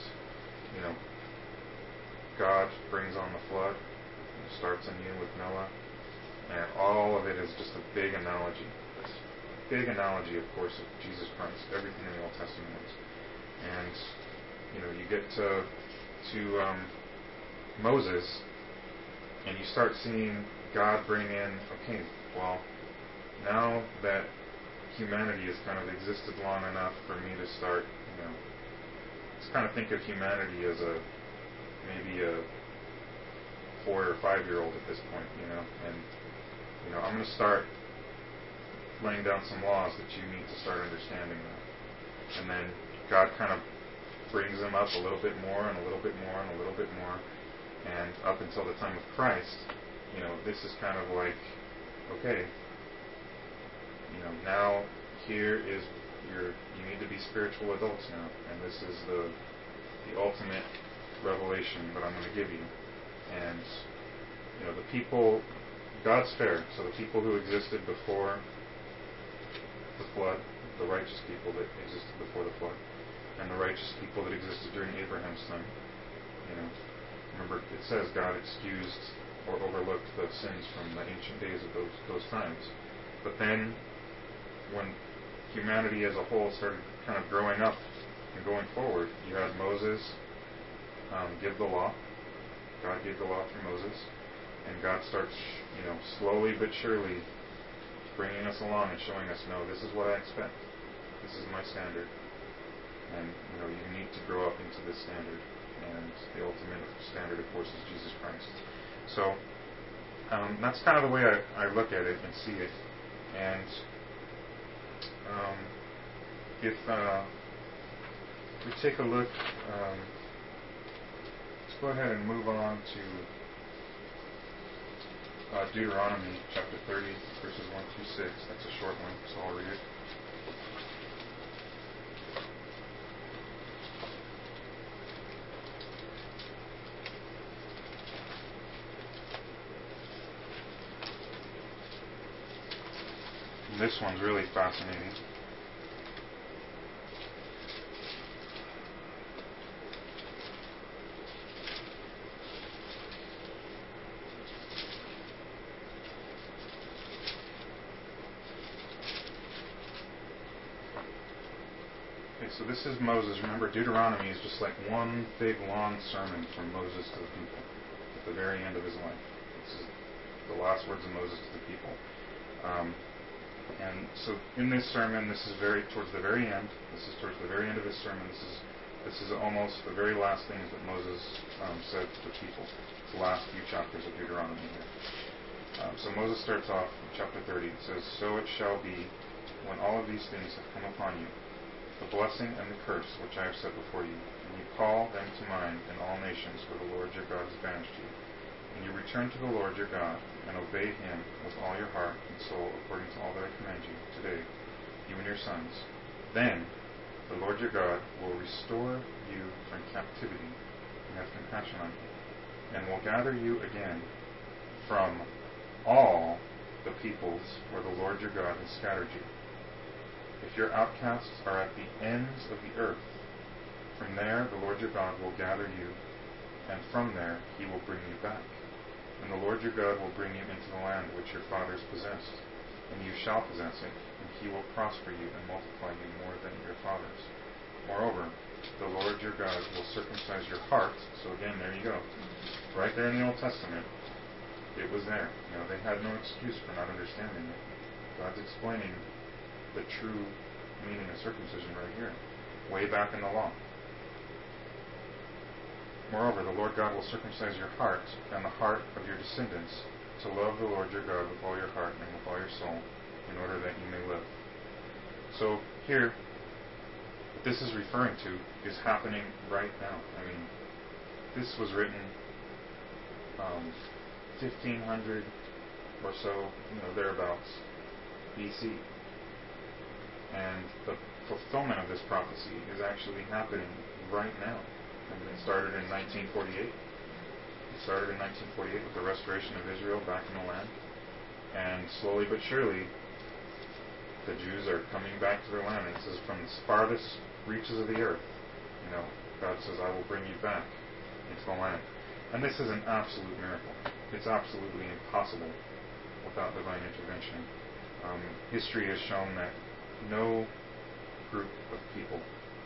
God brings on the flood, and starts anew with Noah, and all of it is just a big analogy. This big analogy, of course, of Jesus Christ. Everything in the Old Testament is. And, you get to Moses, and you start seeing God bring in, okay, well, now that humanity has kind of existed long enough for me to start, let's kind of think of humanity as maybe a 4 or 5-year-old at this point, and I'm going to start laying down some laws that you need to start understanding that. And then God kind of brings them up a little bit more and a little bit more and a little bit more, and up until the time of Christ, this is kind of like, okay, now here is you need to be spiritual adults now, and this is the ultimate revelation that I'm going to give you. And the people, God's fair, so the people who existed before the flood, the righteous people that existed before the flood, and the righteous people that existed during Abraham's time, remember it says God excused or overlooked the sins from the ancient days of those times. But then when humanity as a whole started kind of growing up and going forward, you had Moses give the law. God gave the law through Moses, and God starts, slowly but surely bringing us along and showing us, no, this is what I expect. This is my standard. And, you need to grow up into this standard. And the ultimate standard, of course, is Jesus Christ. So, that's kind of the way I look at it and see it. And if we take a look, let's go ahead and move on to Deuteronomy chapter 30, verses 1 through 6. That's a short one, so I'll read it. This one's really fascinating. Okay, so this is Moses. Remember, Deuteronomy is just like one big long sermon from Moses to the people at the very end of his life. This is the last words of Moses to the people. And so in this sermon, this is towards the very end. This is towards the very end of his sermon. This is almost the very last things that Moses said to the people. It's the last few chapters of Deuteronomy here. So Moses starts off in chapter 30. It says, "So it shall be when all of these things have come upon you, the blessing and the curse which I have set before you, and you call them to mind in all nations where the Lord your God has banished you, and you return to the Lord your God, and obey him with all your heart and soul, according to all that I command you today, you and your sons. Then the Lord your God will restore you from captivity and have compassion on you, and will gather you again from all the peoples where the Lord your God has scattered you. If your outcasts are at the ends of the earth, from there the Lord your God will gather you, and from there he will bring you back. And the Lord your God will bring you into the land which your fathers possessed, and you shall possess it, and he will prosper you and multiply you more than your fathers. Moreover, the Lord your God will circumcise your heart." So again, there you go. Right there in the Old Testament, it was there. They had no excuse for not understanding it. God's explaining the true meaning of circumcision right here, way back in the law. "Moreover, the Lord God will circumcise your heart and the heart of your descendants to love the Lord your God with all your heart and with all your soul, in order that you may live." So here, what this is referring to is happening right now. I mean, this was written 1500 or so, thereabouts, BC. And the fulfillment of this prophecy is actually happening right now. And it started in 1948. It started in 1948 with the restoration of Israel back in the land. And slowly but surely, the Jews are coming back to their land. And it says, from the farthest reaches of the earth, God says, "I will bring you back into the land." And this is an absolute miracle. It's absolutely impossible without divine intervention. History has shown that no group of people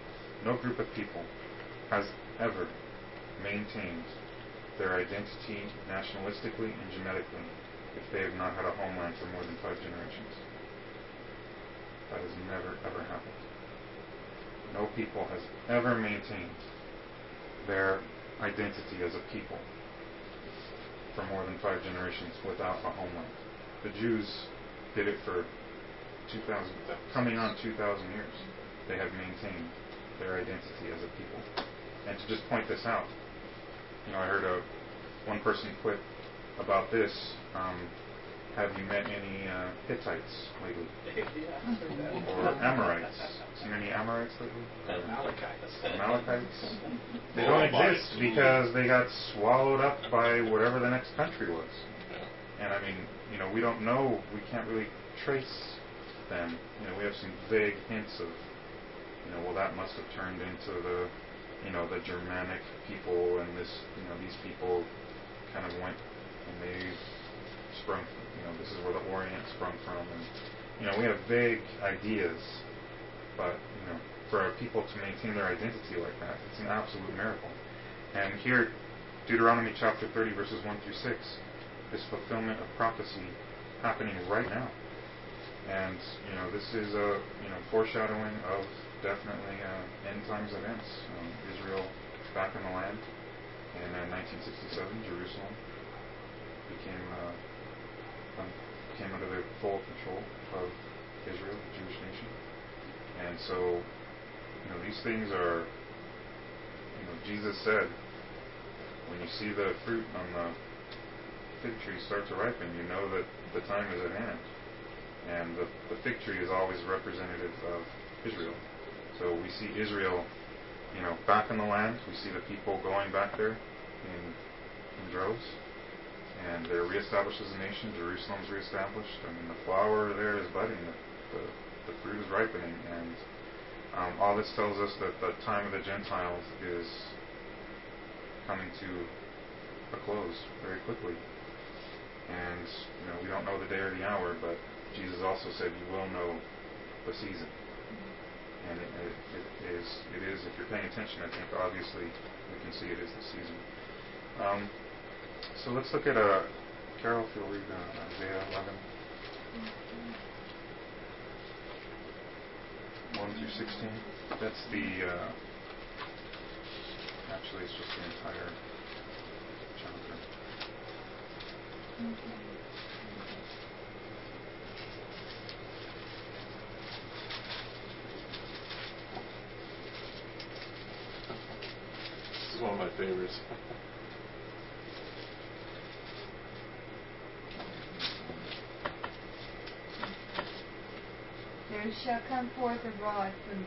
has ever maintained their identity nationalistically and genetically if they have not had a homeland for more than 5 generations. That has never, ever happened. No people has ever maintained their identity as a people for more than 5 generations without a homeland. The Jews did it for 2,000, coming on 2,000 years. They have maintained their identity as a people. And to just point this out, I heard one person quip about this. Have you met any Hittites lately? Yeah, I heard that. Or Amorites? Seen any Amorites lately? Amalekites? They don't exist because they got swallowed up by whatever the next country was. And I mean, we don't know, we can't really trace them. We have some vague hints of, well, that must have turned into the Germanic people, and this, these people kind of went and they sprung, this is where the Orient sprung from, and we have vague ideas, but for our people to maintain their identity like that, it's an absolute miracle. And here, Deuteronomy chapter 30, verses 1 through 6, is fulfillment of prophecy happening right now. And this is a foreshadowing of definitely end times events. Israel back in the land, and in 1967, Jerusalem came under the full control of Israel, the Jewish nation. And so, these things are, Jesus said, when you see the fruit on the fig tree start to ripen, you know that the time is at hand. And the fig tree is always representative of Israel. So we see Israel, back in the land. We see the people going back there in droves. And they're reestablished as a nation. Jerusalem's reestablished. I mean, the flower there is budding. The fruit is ripening. And all this tells us that the time of the Gentiles is coming to a close very quickly. And, we don't know the day or the hour, but Jesus also said you will know the season. And it is, if you're paying attention, I think obviously we can see it is the season. So let's look at Carol, if you'll read Isaiah 11, 1 through 16. That's actually it's just the entire chapter. This is one of my favorites. There shall come forth a rod from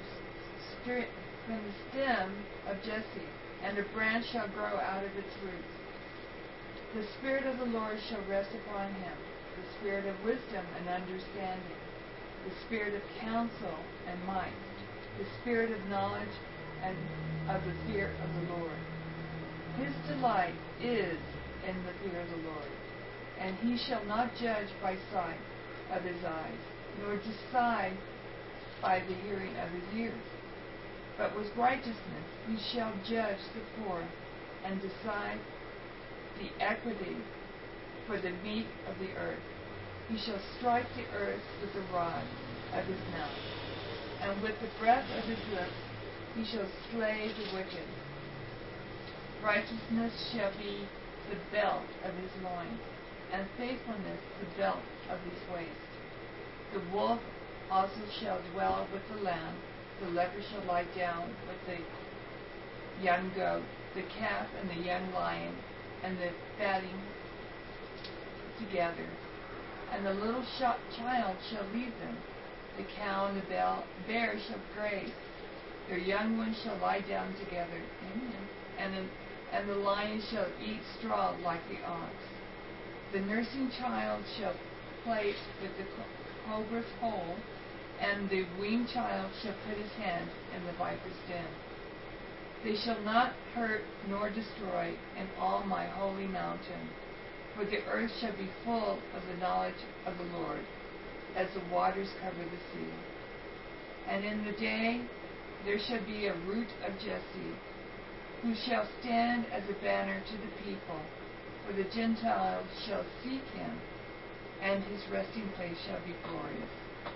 the stem of Jesse, and a branch shall grow out of its roots. The Spirit of the Lord shall rest upon him, the Spirit of wisdom and understanding, the Spirit of counsel and might, the Spirit of knowledge and of the fear of the Lord. His delight is in the fear of the Lord, and he shall not judge by sight of his eyes, nor decide by the hearing of his ears. But with righteousness he shall judge the poor, and decide the equity for the meek of the earth. He shall strike the earth with the rod of his mouth, and with the breath of his lips he shall slay the wicked. Righteousness shall be the belt of his loins, and faithfulness the belt of his waist. The wolf also shall dwell with the lamb, the leopard shall lie down with the young goat, the calf and the young lion, and the fatting together. And the little child shall lead them. The cow and the bear shall graze. Their young ones shall lie down together. Amen. And the lion shall eat straw like the ox. The nursing child shall play with the cobra's hole, and the weaned child shall put his hand in the viper's den. They shall not hurt nor destroy in all my holy mountain, for the earth shall be full of the knowledge of the Lord, as the waters cover the sea. And in the day there shall be a root of Jesse, who shall stand as a banner to the people, for the Gentiles shall seek him, and his resting place shall be glorious.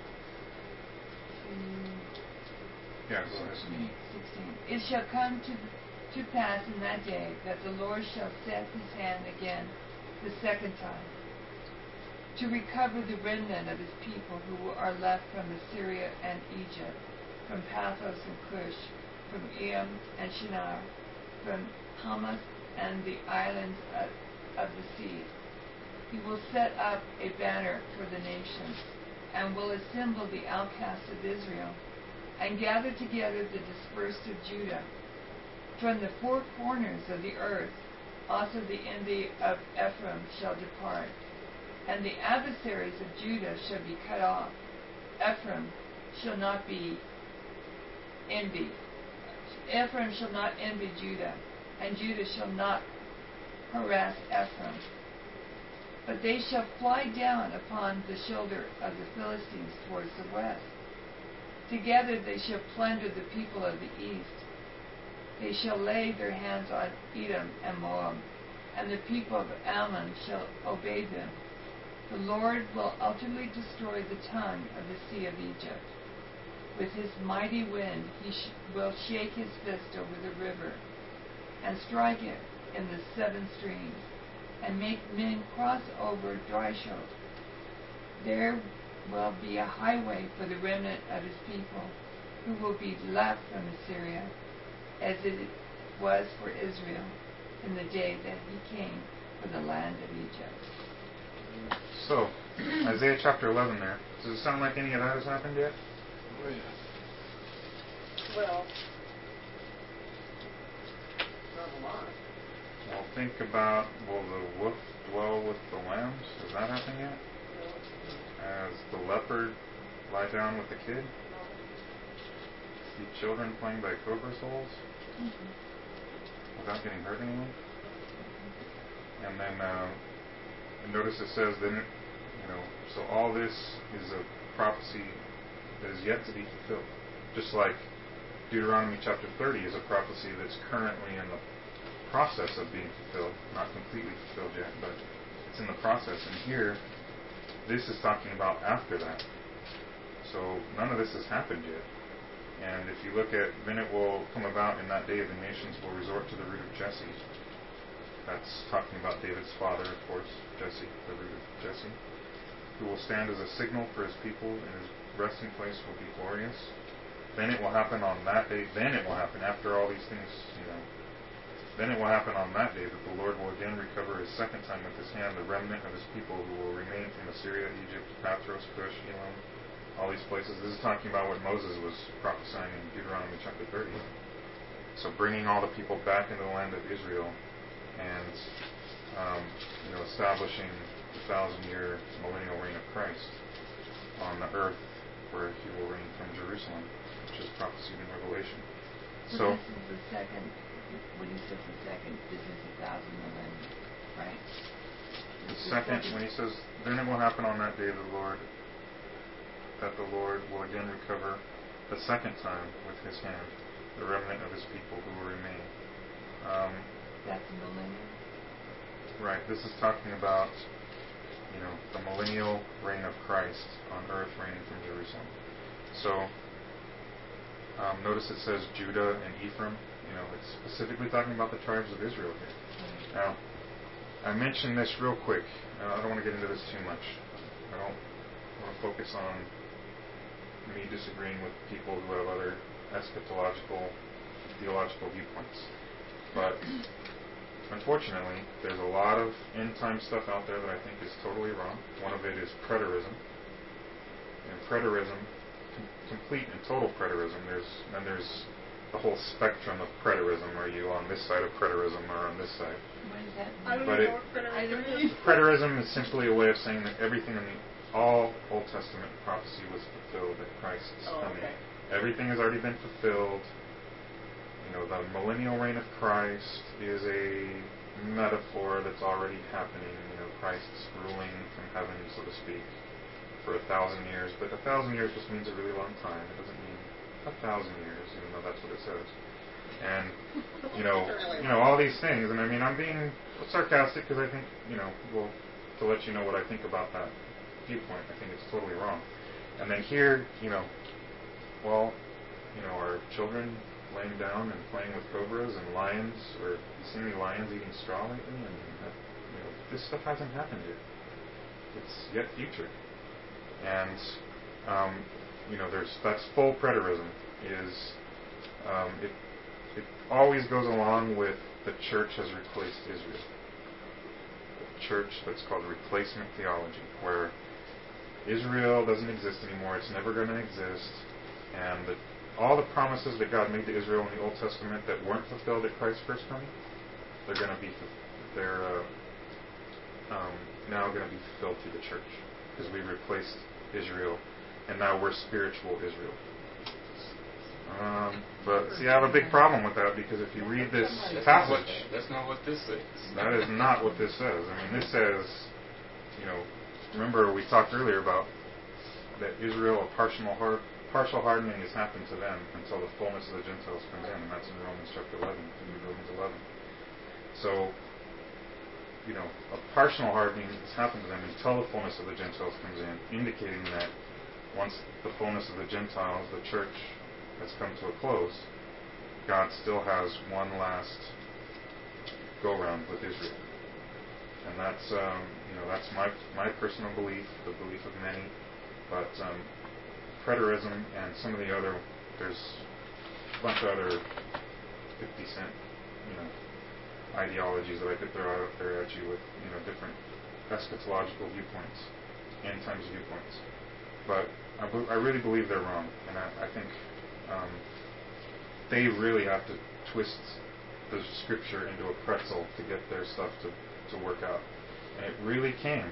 Yeah, go ahead. 16. It shall come to pass in that day that the Lord shall set his hand again the second time, to recover the remnant of his people who are left from Assyria and Egypt, from Pathros and Cush, from Eam and Shinar, from Hamath and the islands of the sea. He will set up a banner for the nations, and will assemble the outcasts of Israel, and gather together the dispersed of Judah. From the four corners of the earth also the envy of Ephraim shall depart, and the adversaries of Judah shall be cut off. Ephraim shall not be envied. Ephraim shall not envy Judah, and Judah shall not harass Ephraim. But they shall fly down upon the shoulder of the Philistines towards the west. Together they shall plunder the people of the east. They shall lay their hands on Edom and Moab, and the people of Ammon shall obey them. The Lord will utterly destroy the tongue of the sea of Egypt. With his mighty wind he will shake his fist over the river, and strike it in the seven streams, and make men cross over dry shod. There will be a highway for the remnant of his people, who will be left from Assyria, as it was for Israel in the day that he came from the land of Egypt. So, Isaiah chapter 11 there. Does it sound like any of that has happened yet? Oh, yeah. Well, not a lot. Well, think about, will the wolf dwell with the lambs? Has that happened yet? No. Has the leopard lie down with the kid? No. See children playing by cobra souls without getting hurt anymore? And then notice it says then, so all this is a prophecy that is yet to be fulfilled. Just like Deuteronomy chapter 30 is a prophecy that's currently in the process of being fulfilled, not completely fulfilled yet, but it's in the process. And here, this is talking about after that. So none of this has happened yet. And if you look at, then it will come about in that day the nations will resort to the root of Jesse. That's talking about David's father, of course, Jesse, the root of Jesse, who will stand as a signal for his people, and his resting place will be glorious. Then it will happen on that day, then it will happen after all these things, then it will happen on that day that the Lord will again recover his second time with his hand the remnant of his people who will remain from Assyria, Egypt, Pathros, Cush, Elam, all these places. This is talking about what Moses was prophesying in Deuteronomy chapter 30. So bringing all the people back into the land of Israel and establishing the 1,000-year millennial reign of Christ on the earth where he will reign from Jerusalem, which is prophesied in Revelation. So this is the second, when he says the second, this is 1,000 millennia, right? the second, when he says, then it will happen on that day that the Lord will again recover the second time with his hand the remnant of his people who will remain. That's a millennium. Right. This is talking about, the millennial reign of Christ on earth reigning from Jerusalem. So, notice it says Judah and Ephraim. It's specifically talking about the tribes of Israel here. Now, I mentioned this real quick. I don't want to get into this too much. I don't want to focus on me disagreeing with people who have other eschatological, theological viewpoints. But unfortunately, there's a lot of end-time stuff out there that I think is totally wrong. One of it is preterism. And preterism, complete and total preterism, there's the whole spectrum of preterism. Are you on this side of preterism or on this side? What does that mean? I don't But even know what preterism is. Preterism is simply a way of saying that everything in all Old Testament prophecy was fulfilled at Christ's coming. Okay. Everything has already been fulfilled. The millennial reign of Christ is a metaphor that's already happening. Christ's ruling from heaven, so to speak, for 1,000 years. But 1,000 years just means a really long time. It doesn't mean 1,000 years, even though that's what it says. And all these things. And I mean, I'm being sarcastic because I think, to let you know what I think about that viewpoint. I think it's totally wrong. And then here, are children laying down and playing with cobras and lions, or you see any lions eating straw lately? And this stuff hasn't happened yet. It's yet future. And that's full preterism. It always goes along with the church has replaced Israel. The church that's called replacement theology, where Israel doesn't exist anymore. It's never going to exist, and all the promises that God made to Israel in the Old Testament that weren't fulfilled at Christ's first coming, they're going to be now going to be fulfilled through the church, because we replaced Israel, and now we're spiritual Israel. But see, I have a big problem with that, because if you read this passage, that's not what this says. That is not what this says. I mean, this says, remember we talked earlier about that Israel, a partial hardening has happened to them until the fullness of the Gentiles comes in, and that's in Romans chapter 11, Romans 11. So, a partial hardening has happened to them until the fullness of the Gentiles comes in, indicating that once the fullness of the Gentiles, the church, has come to a close, God still has one last go-round with Israel. And that's my personal belief, the belief of many. But preterism and some of the other, there's a bunch of other 50-cent, ideologies that I could throw out there at you with, different eschatological viewpoints, end times viewpoints. But I really believe they're wrong, and I think they really have to twist the Scripture into a pretzel to get their stuff to work out. And it really came.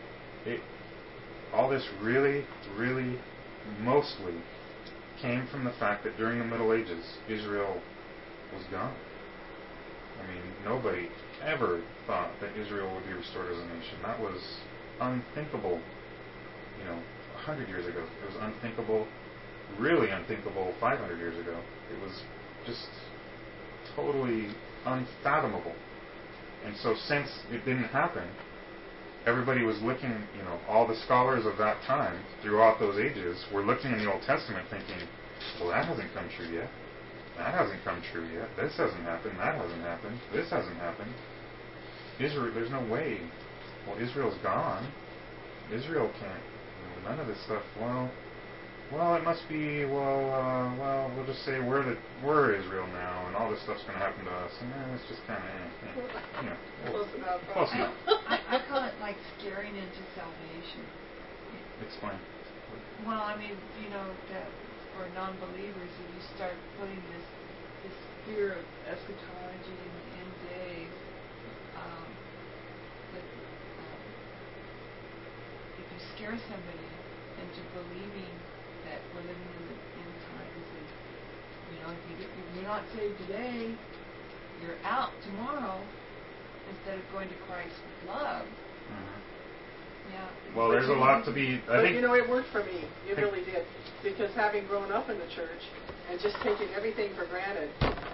All this really, really, mostly came from the fact that during the Middle Ages, Israel was gone. I mean, nobody ever thought that Israel would be restored as a nation. That was unthinkable, 100 years ago. It was unthinkable, really unthinkable 500 years ago. It was just totally unfathomable. And so since it didn't happen, everybody was looking, all the scholars of that time, throughout those ages, were looking in the Old Testament thinking, well, that hasn't come true yet. That hasn't come true yet. This hasn't happened. That hasn't happened. This hasn't happened. Israel, there's no way. Well, Israel's gone. Israel can't. None of this stuff. Well, it must be. We'll just say we're Israel now, and all this stuff's going to happen to us, and it's just kind of, close enough. Close enough. I call it like scaring into salvation. Explain. Well, I mean, that for non-believers, if you start putting this fear of eschatology in the end days, if you scare somebody into believing that we're living in the end times, and if you're not saved today, you're out tomorrow, instead of going to Christ with love. Mm-hmm. Yeah. Well, there's a lot to be. I think it worked for me. It really did, because having grown up in the church and just taking everything for granted,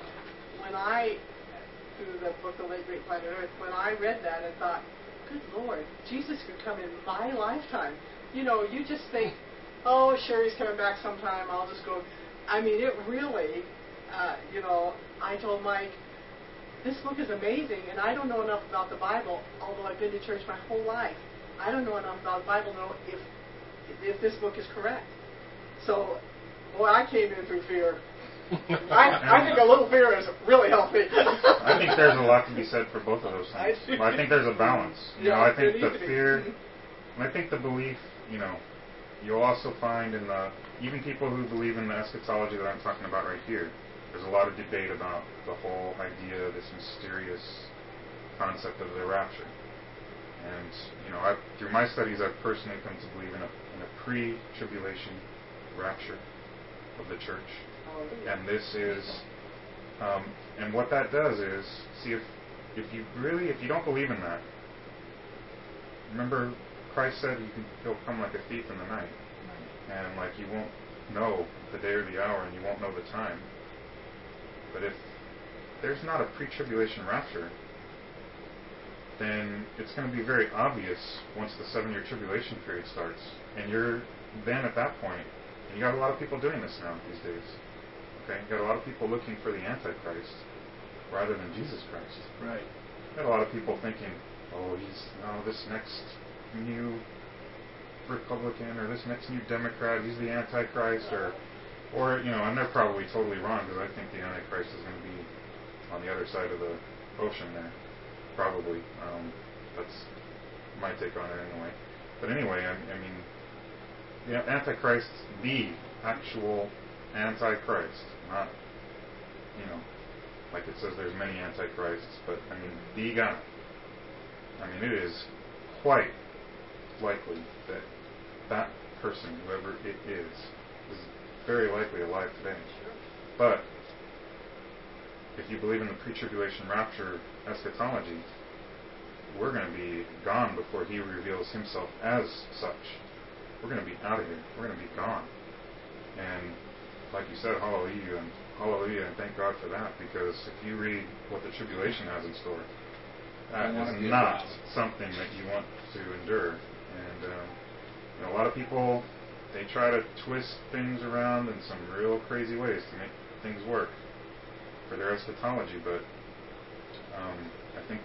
through the book The Late Great Planet Earth, when I read that and thought, good Lord, Jesus could come in my lifetime. You just think, oh, sure, he's coming back sometime. I'll just go. I mean, it really, I told Mike, this book is amazing, and I don't know enough about the Bible, although I've been to church my whole life. I don't know enough about the Bible to know if this book is correct. So, boy, I came in through fear. I think a little fear is really healthy. I think there's a lot to be said for both of those things. I think there's a balance. I think the fear, and I think the belief, you'll also find in even people who believe in the eschatology that I'm talking about right here, there's a lot of debate about the whole idea, this mysterious concept of the rapture. And, through my studies, I've personally come to believe in a pre-tribulation rapture of the church. And this is, and what that does is, see, if you don't believe in that, remember Christ said he'll come like a thief in the night, and like you won't know the day or the hour, and you won't know the time. But if there's not a pre-tribulation rapture, then it's going to be very obvious once the 7-year tribulation period starts. And you're then at that point, and you got a lot of people doing this now these days. Okay? You got a lot of people looking for the Antichrist rather than Jesus Christ. Right. You got a lot of people thinking, this next new Republican or this next new Democrat, he's the Antichrist, or and they're probably totally wrong, because I think the Antichrist is going to be on the other side of the ocean there, probably. That's my take on it anyway. But anyway, I mean, the Antichrist, the actual Antichrist, not, like it says there's many Antichrists, but I mean, the guy. I mean, it is quite likely that that person, whoever it is very likely alive today. But if you believe in the pre-tribulation rapture eschatology, we're going to be gone before he reveals himself as such. We're going to be out of here. We're going to be gone. And like you said, hallelujah, and thank God for that, because if you read what the tribulation has in store, that is not something that you want to endure. And a lot of people, they try to twist things around in some real crazy ways to make things work for their eschatology, but I think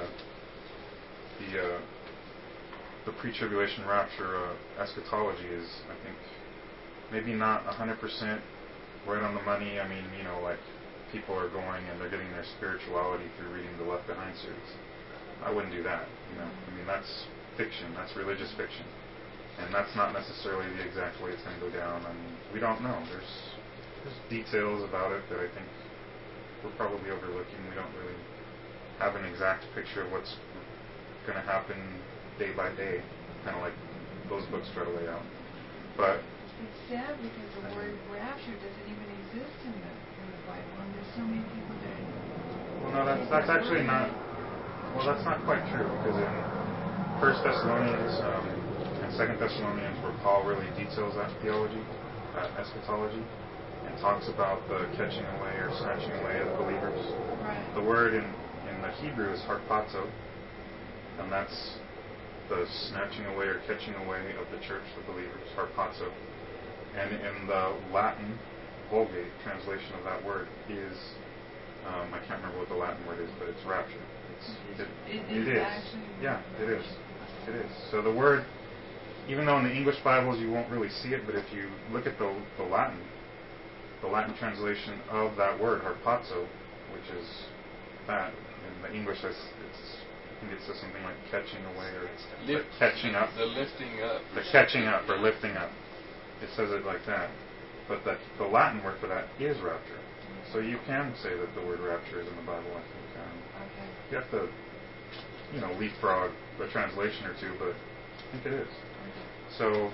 the pre-tribulation rapture eschatology is, I think, maybe not 100% right on the money. I mean, like people are going and they're getting their spirituality through reading the Left Behind series. I wouldn't do that. I mean, that's fiction. That's religious fiction, and that's not necessarily the exact way it's going to go down. I mean, we don't know. There's details about it that I think we're probably overlooking. We don't really have an exact picture of what's going to happen day by day, kind of like those books try to lay out. But it's sad because the word rapture doesn't even exist in the Bible, and there's so many people that. Well, no, that's actually not. Well, that's not quite true, because in 1 Thessalonians and 2 Thessalonians, where Paul really details that theology, that eschatology, and talks about the catching away or snatching away of believers. Right. The word in the Hebrew is harpazo, and that's the snatching away or catching away of the church, the believers, harpazo. And in the Latin Vulgate translation of that word is, I can't remember what the Latin word is, but it's rapture. It is. Yeah, it is. It is. So the word, even though in the English Bibles you won't really see it, but if you look at the Latin translation of that word, harpazo, which is that, in the English, I think it says something like catching away or catching up. The lifting up. The catching up or lifting up. It says it like that. But the Latin word for that is rapture. So you can say that the word rapture is in the Bible, I think. Okay. You have to, leapfrog a translation or two, but I think it is. Okay. So,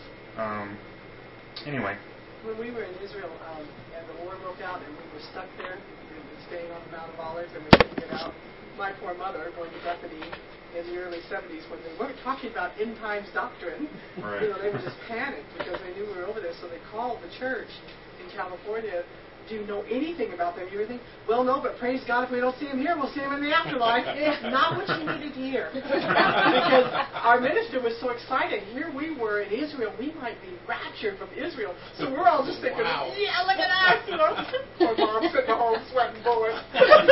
anyway. When we were in Israel and the war broke out and we were stuck there, we were staying on the Mount of Olives and we couldn't get out, my poor mother, going to Bethany in the early 70s when they weren't talking about end times doctrine, right. They were just panicked because they knew we were over there. So they called the church in California. Do you know anything about them? You think, well, no, but praise God, if we don't see him here, we'll see him in the afterlife. Not what you needed to hear. Because our minister was so excited. Here we were in Israel. We might be raptured from Israel. So we're all just thinking, yeah, look at us. Poor mom sitting at home sweating bullets.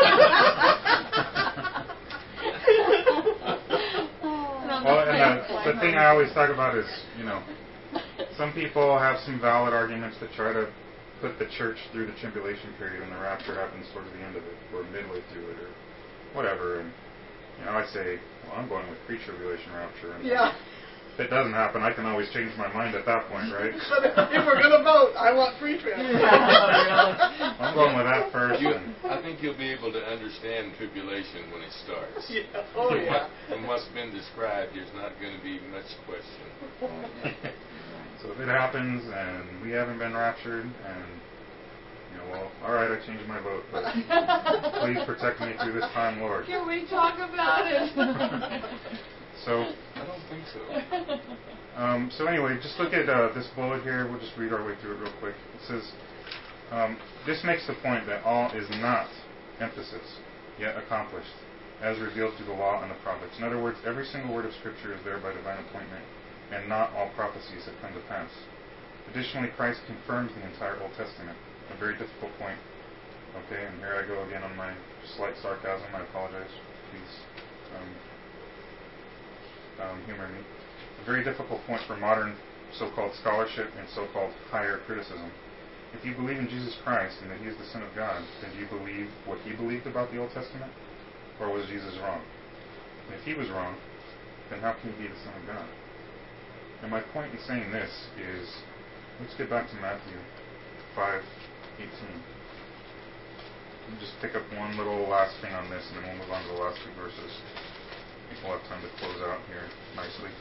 Well, and the thing I always talk about is, some people have some valid arguments to try to put the church through the tribulation period and the rapture happens towards the end of it, or midway through it, or whatever. And, I say, well, I'm going with pre-tribulation rapture. And if it doesn't happen, I can always change my mind at that point, right? If we're going to vote, I want pre-trib. I'm going with that first. I think you'll be able to understand tribulation when it starts. Yeah. Oh, yeah. From what's been described, there's not going to be much question. So if it happens and we haven't been raptured, and well, all right, I changed my vote, but please protect me through this time, Lord. Can we talk about it? So I don't think so. So anyway, just look at this bullet here. We'll just read our way through it real quick. It says, this makes the point that all is not emphasis, yet accomplished, as revealed through the law and the prophets. In other words, every single word of Scripture is there by divine appointment, and not all prophecies have come to pass. Additionally, Christ confirms the entire Old Testament. A very difficult point. Okay, and here I go again on my slight sarcasm. I apologize. Please humor me. A very difficult point for modern so-called scholarship and so-called higher criticism. If you believe in Jesus Christ and that He is the Son of God, then do you believe what He believed about the Old Testament? Or was Jesus wrong? And if He was wrong, then how can He be the Son of God? And my point in saying this is, let's get back to Matthew 5:18. Let me just pick up one little last thing on this, and then we'll move on to the last two verses. I think we'll have time to close out here nicely.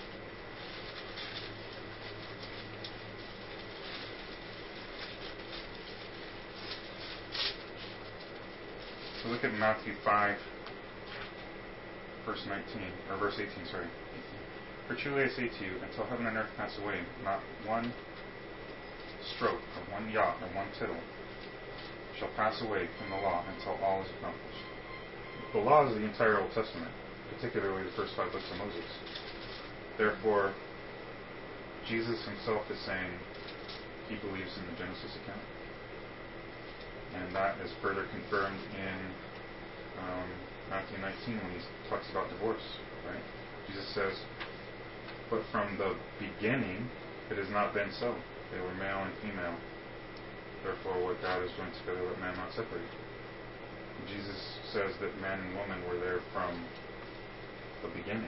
So look at Matthew 5, verse 18, sorry. For truly I say to you, until heaven and earth pass away, not one stroke, or one jot, or one tittle shall pass away from the law until all is accomplished. The law is the entire Old Testament, particularly the first 5 books of Moses. Therefore, Jesus Himself is saying He believes in the Genesis account. And that is further confirmed in Matthew 19 when He talks about divorce. Right? Jesus says, but from the beginning it has not been so. They were male and female. Therefore, what God has joined together, let man not separate. And Jesus says that man and woman were there from the beginning.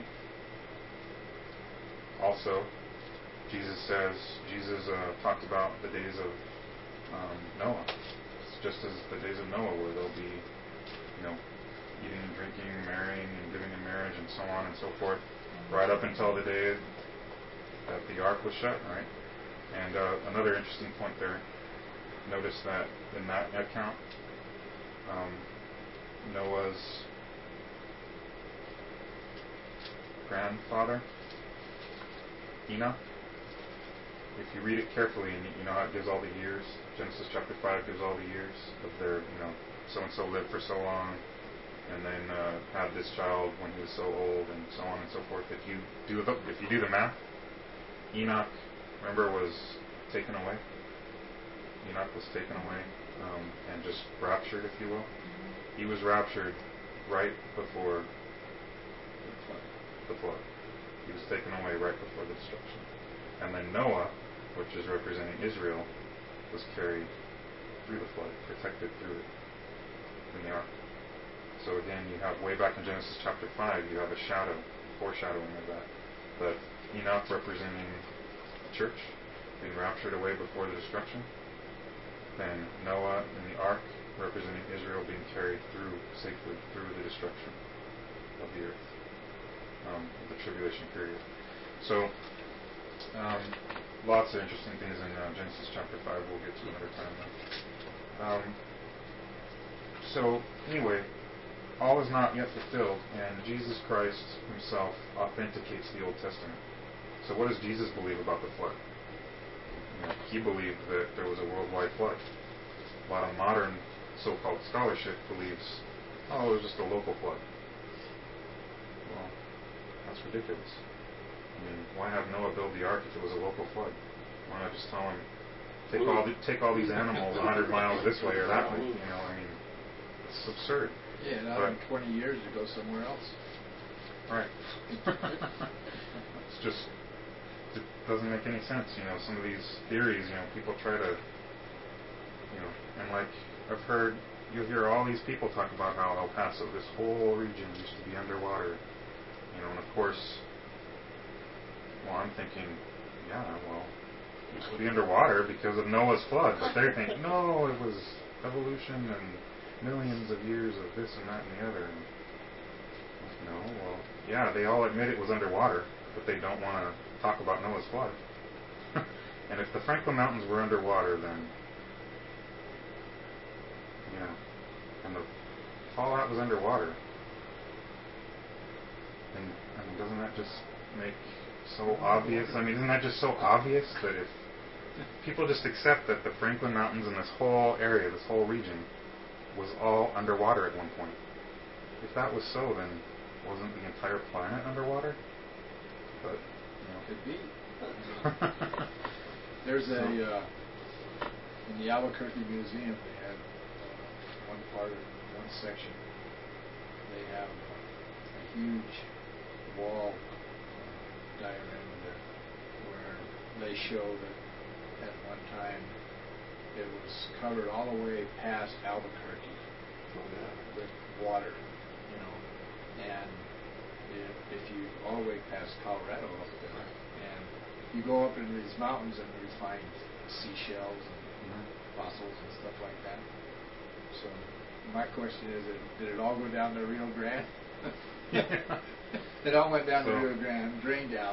Also, Jesus talked about the days of Noah. It's just as the days of Noah were. There'll be, eating and drinking, marrying and giving in marriage, and so on and so forth, right up until the day that the ark was shut, right? And another interesting point there, notice that in that account, Noah's grandfather, Enoch, if you read it carefully, and you know how it gives all the years, Genesis chapter 5 gives all the years of their, so-and-so lived for so long, and then had this child when he was so old, and so on and so forth. If you do the math, Enoch, remember, was taken away. Enoch was taken away and just raptured, if you will. He was raptured right before the flood. He was taken away right before the destruction. And then Noah, which is representing Israel, was carried through the flood, protected through it in the ark. So again, you have way back in Genesis chapter 5, you have a foreshadowing of that. But Enoch representing the church, being raptured away before the destruction. Then Noah in the ark, representing Israel, being carried safely through the destruction of the earth, the tribulation period. So, lots of interesting things in Genesis chapter 5 we'll get to another time though. So, anyway, all is not yet fulfilled, and Jesus Christ Himself authenticates the Old Testament. So what does Jesus believe about the flood? He believed that there was a worldwide flood. A lot of modern so-called scholarship believes, it was just a local flood. Well, that's ridiculous. Why have Noah build the ark if it was a local flood? Why not just tell him, take all these animals 100 miles this way or that way? It's absurd. Yeah, now in 20 years to go somewhere else. Right. It doesn't make any sense. Some of these theories, people try to, and like I've heard, you'll hear all these people talk about how El Paso, this whole region used to be underwater. And of course, I'm thinking, it used to be underwater because of Noah's flood. But they're thinking, no, it was evolution and millions of years of this and that and the other. And they all admit it was underwater, but they don't want to talk about Noah's flood. And if the Franklin Mountains were underwater, then and the fallout was underwater, and doesn't that just make so obvious? Isn't that just so obvious that if people just accept that the Franklin Mountains and this whole area, this whole region, was all underwater at one point? If that was so, then wasn't the entire planet underwater? But could be. There's in the Albuquerque Museum, they have one section, they have a huge wall diorama there where they show that at one time it was covered all the way past Albuquerque Oh, yeah. with water, and if you all the way past Colorado up there, and you go up into these mountains and you find seashells and fossils and stuff like that. So my question is, did it all go down the Rio Grande? It all went down the Rio Grande, drained out.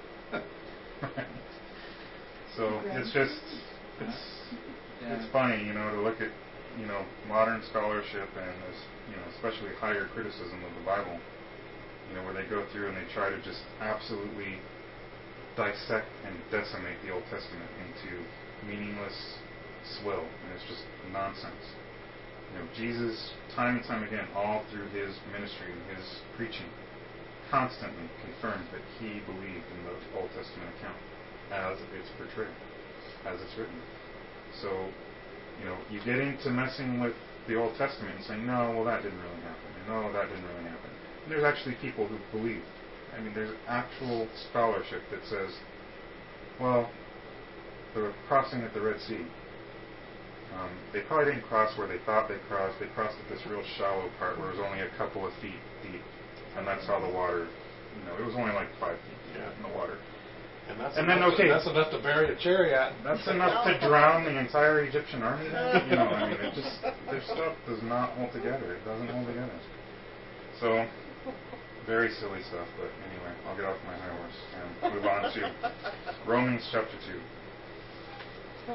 So it's just, it's funny, to look at, modern scholarship and this, especially higher criticism of the Bible, where they go through and they try to just absolutely dissect and decimate the Old Testament into meaningless swill, and it's just nonsense. Jesus, time and time again, all through his ministry and his preaching, constantly confirmed that he believed in the Old Testament account as it's portrayed, as it's written. So, you get into messing with the Old Testament and saying, no, well, that didn't really happen, and no, that didn't really happen. And there's actually people who believe. There's actual scholarship that says, well, the crossing at the Red Sea, they probably didn't cross where they thought they crossed. They crossed at this real shallow part where it was only a couple of feet deep, and that's how the water, it was only like 5 feet deep in the water. And that's and enough then, that's enough to bury a chariot. That's enough to drown the entire Egyptian army. It just, their stuff does not hold together. It doesn't hold together. So, very silly stuff. But anyway, I'll get off my high horse and move on to Romans chapter 2.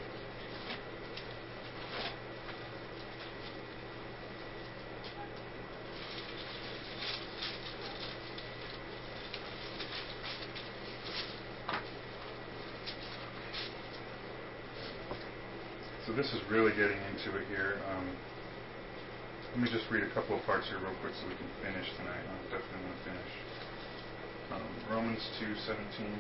So this is really getting into it here. Let me just read a couple of parts here real quick so we can finish tonight. I definitely want to finish. Romans 2:17.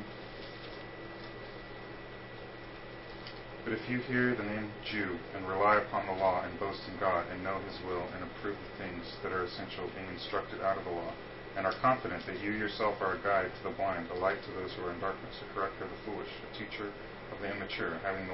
But if you hear the name Jew and rely upon the law and boast in God and know his will and approve the things that are essential being instructed out of the law, and are confident that you yourself are a guide to the blind, a light to those who are in darkness, a corrector of the foolish, a teacher of the immature, having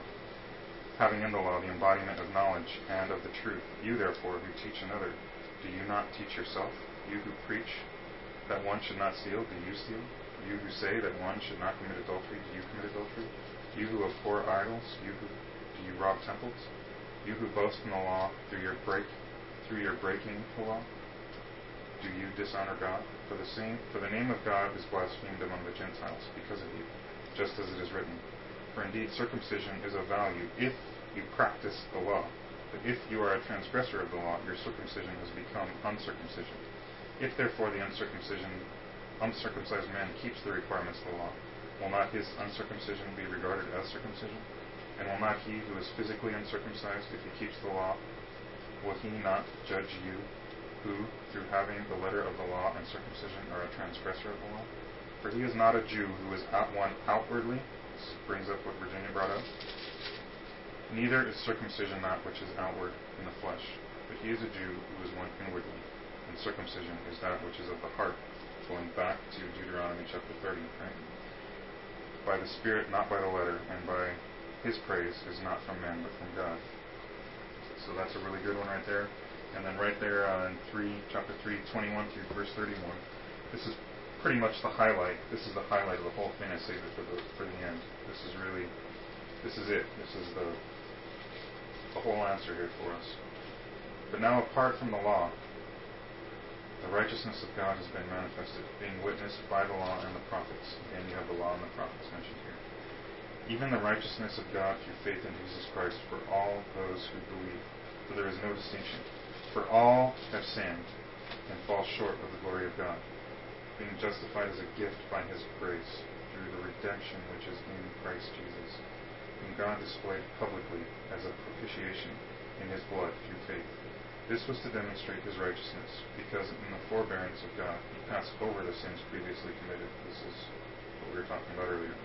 in the law the embodiment of knowledge and of the truth. You therefore who teach another, do you not teach yourself? You who preach that one should not steal, do you steal? You who say that one should not commit adultery, do you commit adultery? You who abhor idols, do you rob temples? You who boast in the law through your breaking the law, do you dishonor God? For the name of God is blasphemed among the Gentiles because of you, just as it is written. For indeed circumcision is of value if you practice the law. But if you are a transgressor of the law, your circumcision has become uncircumcision. If therefore the uncircumcised man keeps the requirements of the law, will not his uncircumcision be regarded as circumcision? And will not he who is physically uncircumcised, if he keeps the law, will he not judge you, who, through having the letter of the law and circumcision, are a transgressor of the law? For he is not a Jew who is one outwardly. This brings up what Virginia brought up. Neither is circumcision that which is outward in the flesh, but he is a Jew who is one inwardly. And circumcision is that which is of the heart, going back to Deuteronomy chapter 30, right? By the Spirit, not by the letter, and by his praise is not from men, but from God. So that's a really good one right there. And then right there in chapter 3, 21 through verse 31, this is pretty much the highlight. This is the highlight of the whole thing. I saved it for the end. This is it. This is the whole answer here for us. But now apart from the law, the righteousness of God has been manifested, being witnessed by the law and the prophets. Again, you have the law and the prophets mentioned here. Even the righteousness of God through faith in Jesus Christ for all those who believe. For there is no distinction. For all have sinned and fall short of the glory of God, being justified as a gift by his grace through the redemption which is in Christ Jesus, whom God displayed publicly as a propitiation in his blood through faith. This was to demonstrate his righteousness, because in the forbearance of God he passed over the sins previously committed. This is what we were talking about earlier.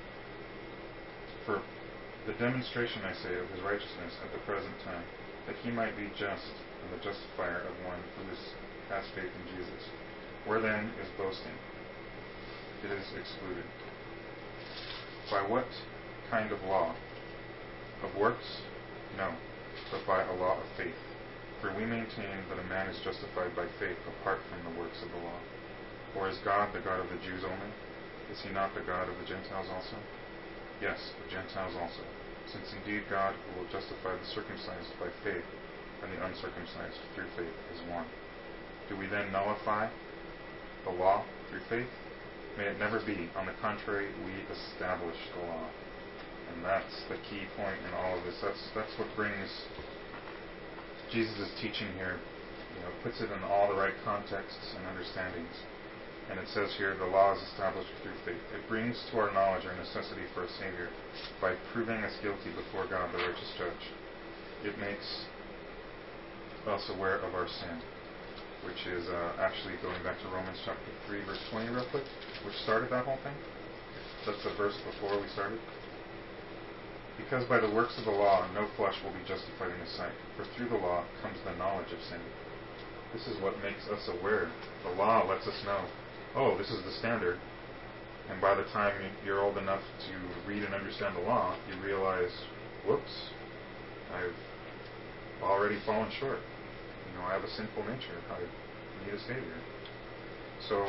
For the demonstration, I say, of his righteousness at the present time, that he might be just and the justifier of one who has faith in Jesus. Where then is boasting? it is excluded. By what kind of law? Of works? No, but by a law of faith. For we maintain that a man is justified by faith apart from the works of the law. Or is God the God of the Jews only? Is he not the God of the Gentiles also? Yes, the Gentiles also, since indeed God who will justify the circumcised by faith and the uncircumcised through faith is one. Do we then nullify the law through faith? May it never be. On the contrary, we establish the law. And that's the key point in all of this. That's what brings Jesus' teaching here, puts it in all the right contexts and understandings. And it says here, the law is established through faith. It brings to our knowledge our necessity for a Savior by proving us guilty before God, the righteous judge. It makes us aware of our sin, which is actually going back to Romans chapter 3, verse 20 real quick, which started that whole thing. That's the verse before we started. Because by the works of the law, no flesh will be justified in his sight, for through the law comes the knowledge of sin. This is what makes us aware. The law lets us know, oh, this is the standard. And by the time you're old enough to read and understand the law, you realize, whoops, I've already fallen short. I have a sinful nature. I need a Savior. So,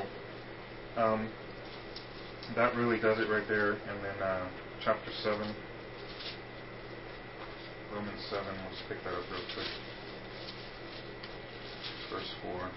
that really does it right there. And then chapter 7, Romans 7, we'll just pick that up real quick. Verse 4.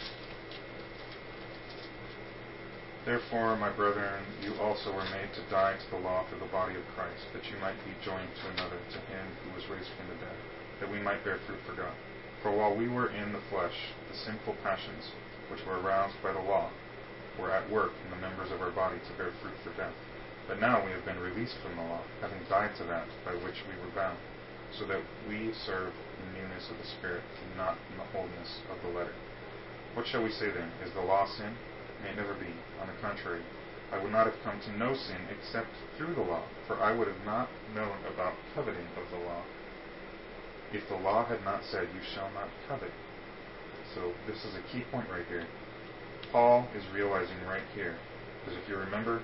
Therefore, my brethren, you also were made to die to the law through the body of Christ, that you might be joined to another, to him who was raised from the dead, that we might bear fruit for God. For while we were in the flesh, the sinful passions, which were aroused by the law, were at work in the members of our body to bear fruit for death. But now we have been released from the law, having died to that by which we were bound, so that we serve in newness of the Spirit, and not in the wholeness of the letter. What shall we say then? Is the law sin? May it never be. On the contrary, I would not have come to know sin except through the law, for I would have not known about coveting of the law, if the law had not said, you shall not covet. So this is a key point right here. Paul is realizing right here, because if you remember,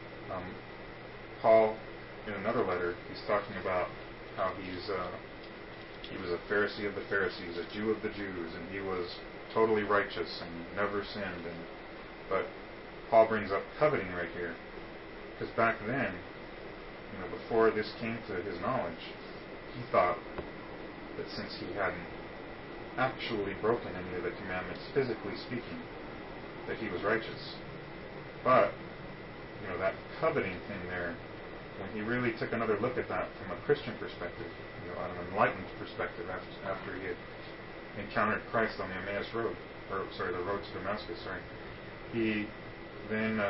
Paul, in another letter, he's talking about how he was a Pharisee of the Pharisees, a Jew of the Jews, and he was totally righteous and never sinned. But Paul brings up coveting right here, because back then, before this came to his knowledge, he thought that since he hadn't actually broken any of the commandments, physically speaking, that he was righteous. But, that coveting thing there, when he really took another look at that from a Christian perspective, on an enlightened perspective, after he had encountered Christ on the Emmaus Road, the road to Damascus, he then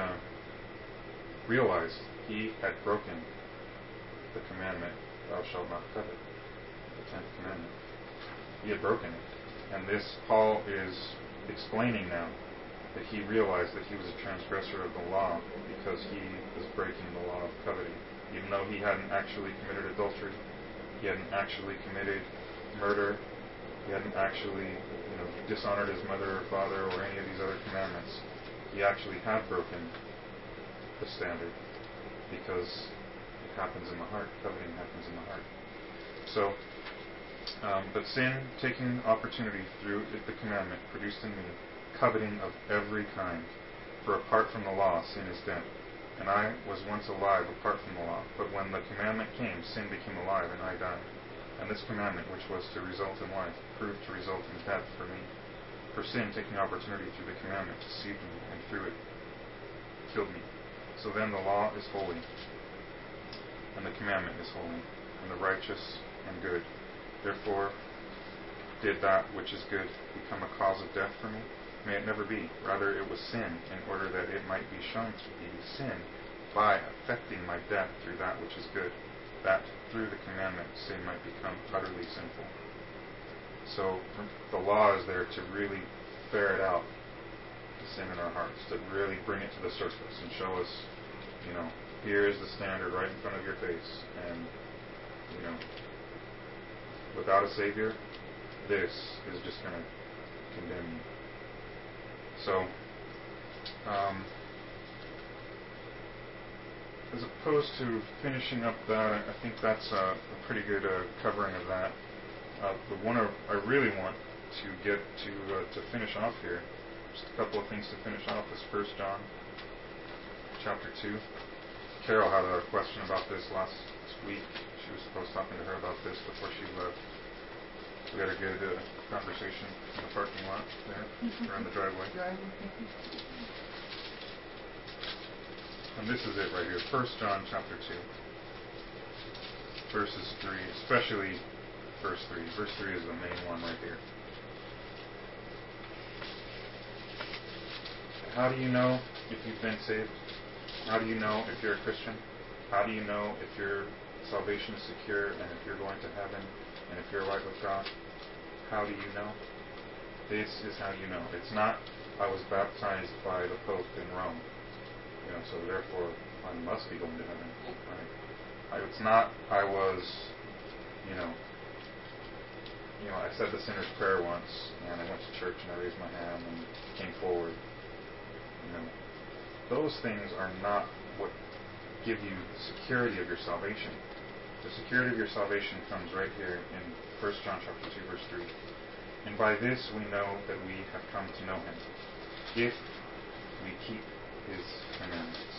realized he had broken the commandment, thou shalt not covet. The 10th commandment. He had broken it. And this Paul is explaining now that he realized that he was a transgressor of the law because he was breaking the law of coveting. Even though he hadn't actually committed adultery, he hadn't actually committed murder, he hadn't actually dishonored his mother or father or any of these other commandments, he actually had broken the standard because it happens in the heart. Coveting happens in the heart. So, but sin, taking opportunity through the commandment, produced in me coveting of every kind. For apart from the law, sin is death. And I was once alive apart from the law. But when the commandment came, sin became alive, and I died. And this commandment, which was to result in life, proved to result in death for me. For sin, taking opportunity through the commandment, deceived me, and through it killed me. So then the law is holy, and the commandment is holy, and the righteous and good. Therefore, did that which is good become a cause of death for me? May it never be. Rather, it was sin, in order that it might be shown to be sin by affecting my death through that which is good, that through the commandment sin might become utterly sinful. So the law is there to really ferret out the sin in our hearts, to really bring it to the surface and show us, here is the standard right in front of your face, and without a Savior, this is just going to condemn you. So, as opposed to finishing up that, I think that's a pretty good covering of that. The one I really want to get to finish off here, just a couple of things to finish off, is 1 John chapter 2. Carol had a question about this last week. She was supposed talking to her about this before she left. We had a good conversation in the parking lot there, around the driveway. And this is it right here, 1 John chapter 2, verses 3, especially verse 3. Verse 3 is the main one right here. How do you know if you've been saved? How do you know if you're a Christian? How do you know if your salvation is secure and if you're going to heaven and if you're right with God? How do you know? This is how you know. It's not, I was baptized by the Pope in Rome, so therefore I must be going to heaven. Right? It's not, I was, I said the sinner's prayer once, and I went to church and I raised my hand and came forward. Those things are not what give you the security of your salvation. The security of your salvation comes right here in 1 John chapter 2, verse 3. And by this we know that we have come to know Him, if we keep His commandments.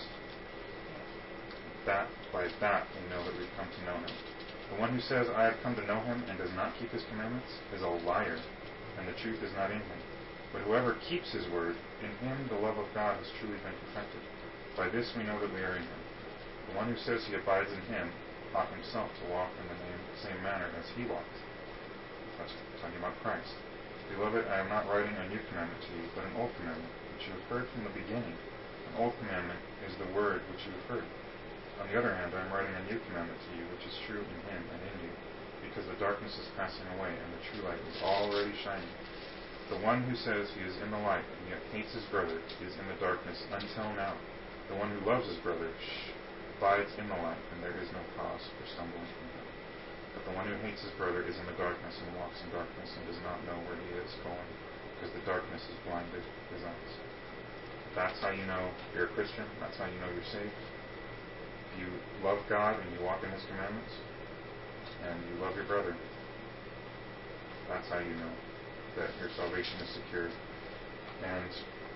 By that we know that we've come to know Him. The one who says, I have come to know Him, and does not keep His commandments, is a liar, and the truth is not in him. But whoever keeps His word, in him the love of God has truly been perfected. By this we know that we are in Him. The one who says he abides in Him ought himself to walk in the same manner as He walked. That's talking about Christ. Beloved, I am not writing a new commandment to you, but an old commandment, which you have heard from the beginning. An old commandment is the word which you have heard. On the other hand, I am writing a new commandment to you, which is true in Him and in you, because the darkness is passing away, and the true light is already shining. The one who says he is in the light, and yet hates his brother, is in the darkness until now. The one who loves his brother abides in the light, and there is no cause for stumbling in him. But the one who hates his brother is in the darkness and walks in darkness and does not know where he is going, because the darkness has blinded his eyes. That's how you know you're a Christian. That's how you know you're saved. If you love God and you walk in His commandments, and you love your brother, that's how you know that your salvation is secured. And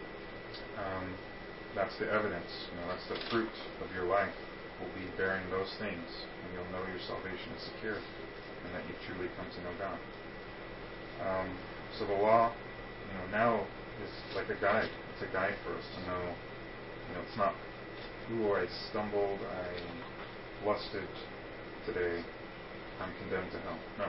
that's the evidence. That's the fruit of your life. Will be bearing those things, and you'll know your salvation is secure, and that you've truly come to know God. So the law, now is like a guide. It's a guide for us to know. It's not, ooh, I stumbled, I lusted today, I'm condemned to hell. No.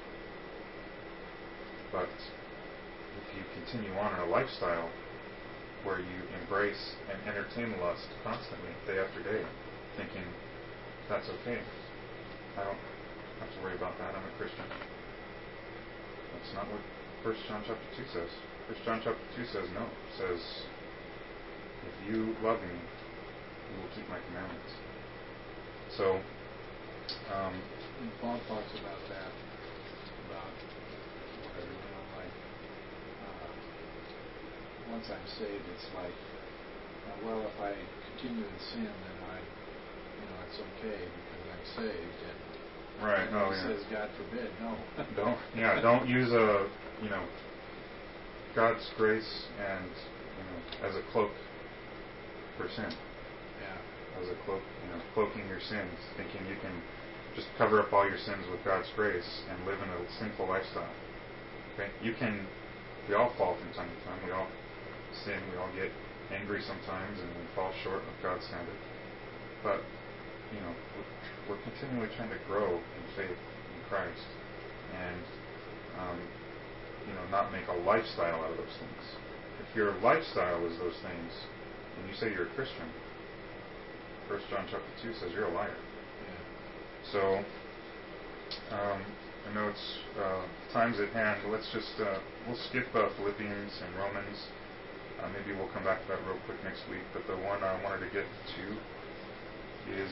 But if you continue on in a lifestyle where you embrace and entertain lust constantly, day after day, thinking, that's okay, I don't have to worry about that, I'm a Christian. That's not what 1 John chapter 2 says. 1 John chapter 2 says no. It says, if you love me, you will keep my commandments. So, and Paul talks about that, about once I'm saved, it's like, well, if I continue in sin, then it's okay because I'm saved. And right. He says, God forbid, no. Don't use God's grace and as a cloak for sin. Yeah. As a cloak, cloaking your sins, thinking you can just cover up all your sins with God's grace and live in a sinful lifestyle. Okay? We all fall from time to time. We all sin. We all get angry sometimes, and we fall short of God's standard. But we're continually trying to grow in faith in Christ, and not make a lifestyle out of those things. If your lifestyle is those things, and you say you're a Christian, 1 John chapter 2 says you're a liar. Yeah. So I know it's time's at hand. But let's just we'll skip Philippians and Romans. Maybe we'll come back to that real quick next week. But the one I wanted to get to is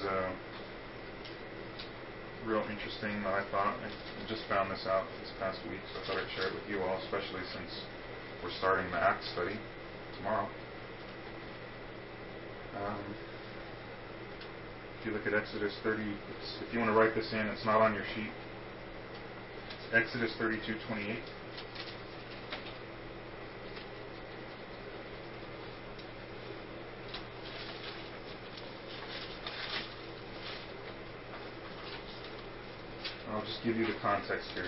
real interesting that I thought. I just found this out this past week, so I thought I'd share it with you all, especially since we're starting the Acts study tomorrow. If you look at Exodus 30, if you want to write this in, it's not on your sheet. It's Exodus 32:28. I'll just give you the context here,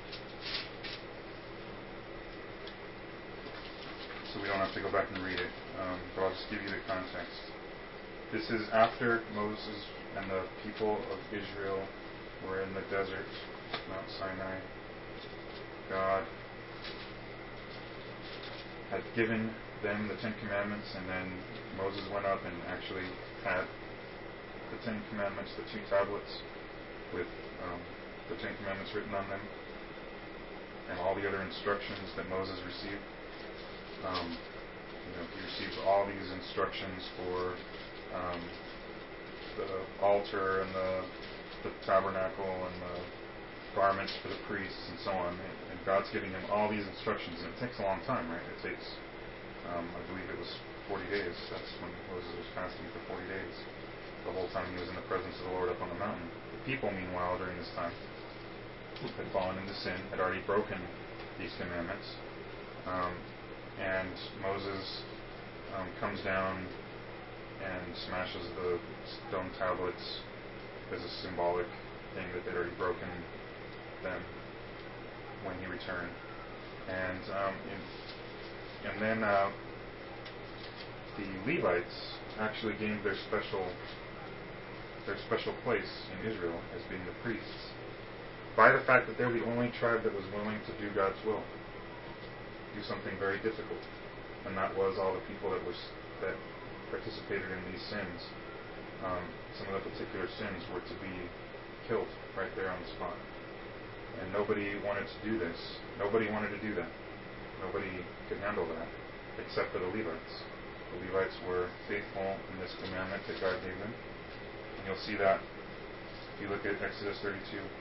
so we don't have to go back and read it, but I'll just give you the context. This is after Moses and the people of Israel were in the desert, Mount Sinai. God had given them the Ten Commandments, and then Moses went up and actually had the Ten Commandments, the 2 tablets with the Ten Commandments written on them, and all the other instructions that Moses received. He received all these instructions for the altar and the tabernacle and the garments for the priests and so on. And God's giving him all these instructions, and it takes a long time, right? It takes, I believe it was 40 days. That's when Moses was fasting for 40 days. The whole time he was in the presence of the Lord up on the mountain. The people, meanwhile, during this time, had fallen into sin, had already broken these commandments. And Moses comes down and smashes the stone tablets as a symbolic thing that they'd already broken them when he returned. And then the Levites actually gained their special place in Israel as being the priests by the fact that they're the only tribe that was willing to do God's will, do something very difficult, and that was all the people that participated in these sins. Some of the particular sins were to be killed right there on the spot, and nobody wanted to do this. Nobody wanted to do that. Nobody could handle that except for the Levites. The Levites were faithful in this commandment that God gave them, and you'll see that if you look at Exodus 32.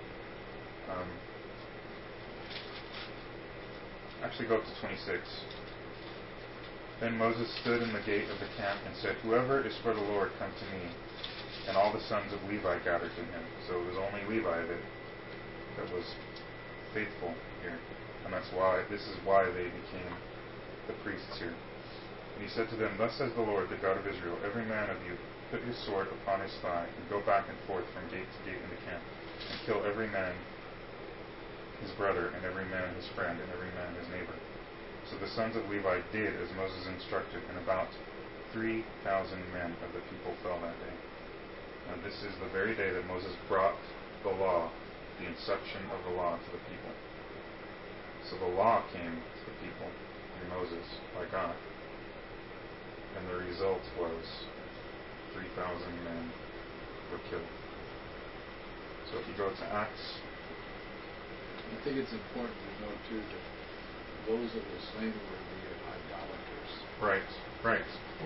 Actually, go up to 26. Then Moses stood in the gate of the camp and said, "Whoever is for the Lord, come to me." And all the sons of Levi gathered to him. So it was only Levi that was faithful here, and this is why they became the priests here. And he said to them, "Thus says the Lord, the God of Israel, every man of you put his sword upon his thigh, and go back and forth from gate to gate in the camp, and kill every man his brother, and every man his friend, and every man his neighbor." So the sons of Levi did as Moses instructed, and about 3,000 men of the people fell that day. And this is the very day that Moses brought the law, the inception of the law, to the people. So the law came to the people through Moses by God, and the result was 3,000 men were killed. So if you go to Acts, I think it's important to note too that those that were slain were the idolaters. Right.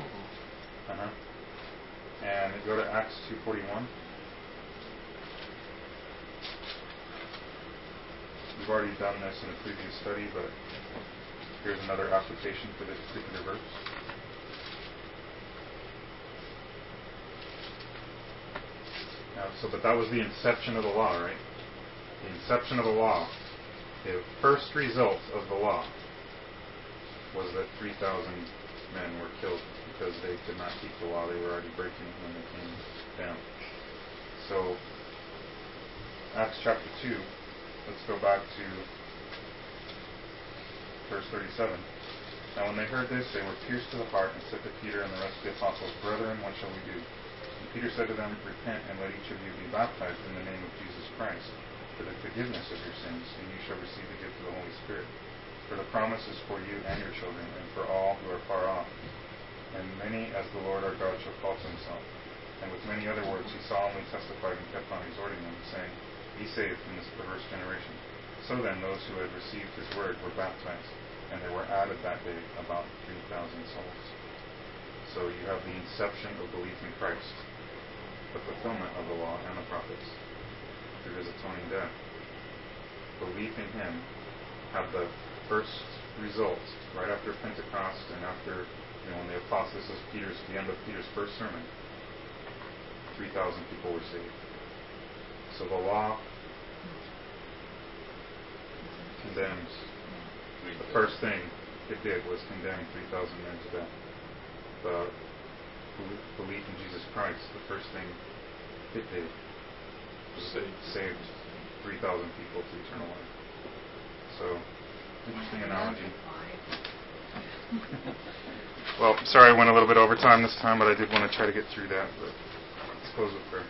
And go to Acts 2:41. We've already done this in a previous study, but here's another application for this particular verse. But that was the inception of the law, right? The inception of the law. The first result of the law was that 3,000 men were killed because they could not keep the law. They were already breaking it when they came down. So, Acts chapter 2, let's go back to verse 37. Now when they heard this, they were pierced to the heart and said to Peter and the rest of the apostles, "Brethren, what shall we do?" And Peter said to them, "Repent and let each of you be baptized in the name of Jesus Christ for the forgiveness of your sins, and you shall receive the gift of the Holy Spirit. For the promise is for you and your children, and for all who are far off, and many as the Lord our God shall call to himself." And with many other words he solemnly testified and kept on exhorting them, saying, "Be saved from this perverse generation." So then those who had received his word were baptized, and there were added that day about 3,000 souls. So you have the inception of belief in Christ, the fulfillment of the law and the prophets through his atoning death. Belief in him had the first result right after Pentecost and after, when the apostles, this is the end of Peter's first sermon. 3,000 people were saved. So the law condemns. The first thing it did was condemn 3,000 men to death. The belief in Jesus Christ, the first thing it did was saved 3,000 people to eternal life. So, interesting analogy. Well, sorry I went a little bit over time this time, but I did want to try to get through that. But let's close with prayer.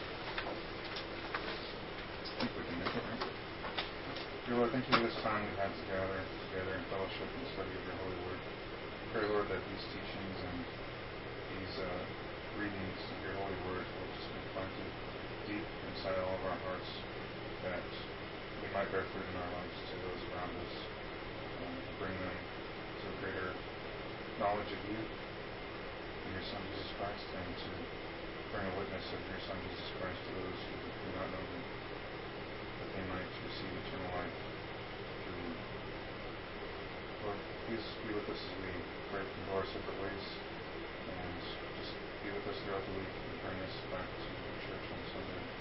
I think we can make it, right? Dear Lord, thank you for this time we had to gather together in fellowship and study of your holy word. Pray, Lord, that these teachings and these readings of your holy word will just be planted deep inside all of our hearts, that we might bear fruit in our lives to those around us, and bring them to a greater knowledge of you and your Son Jesus Christ, and to bring a witness of your Son Jesus Christ to those who do not know him, that they might receive eternal life through you. Lord, please be with us as we pray from our separate ways, and just be with us throughout the week and bring us back to the church on Sunday.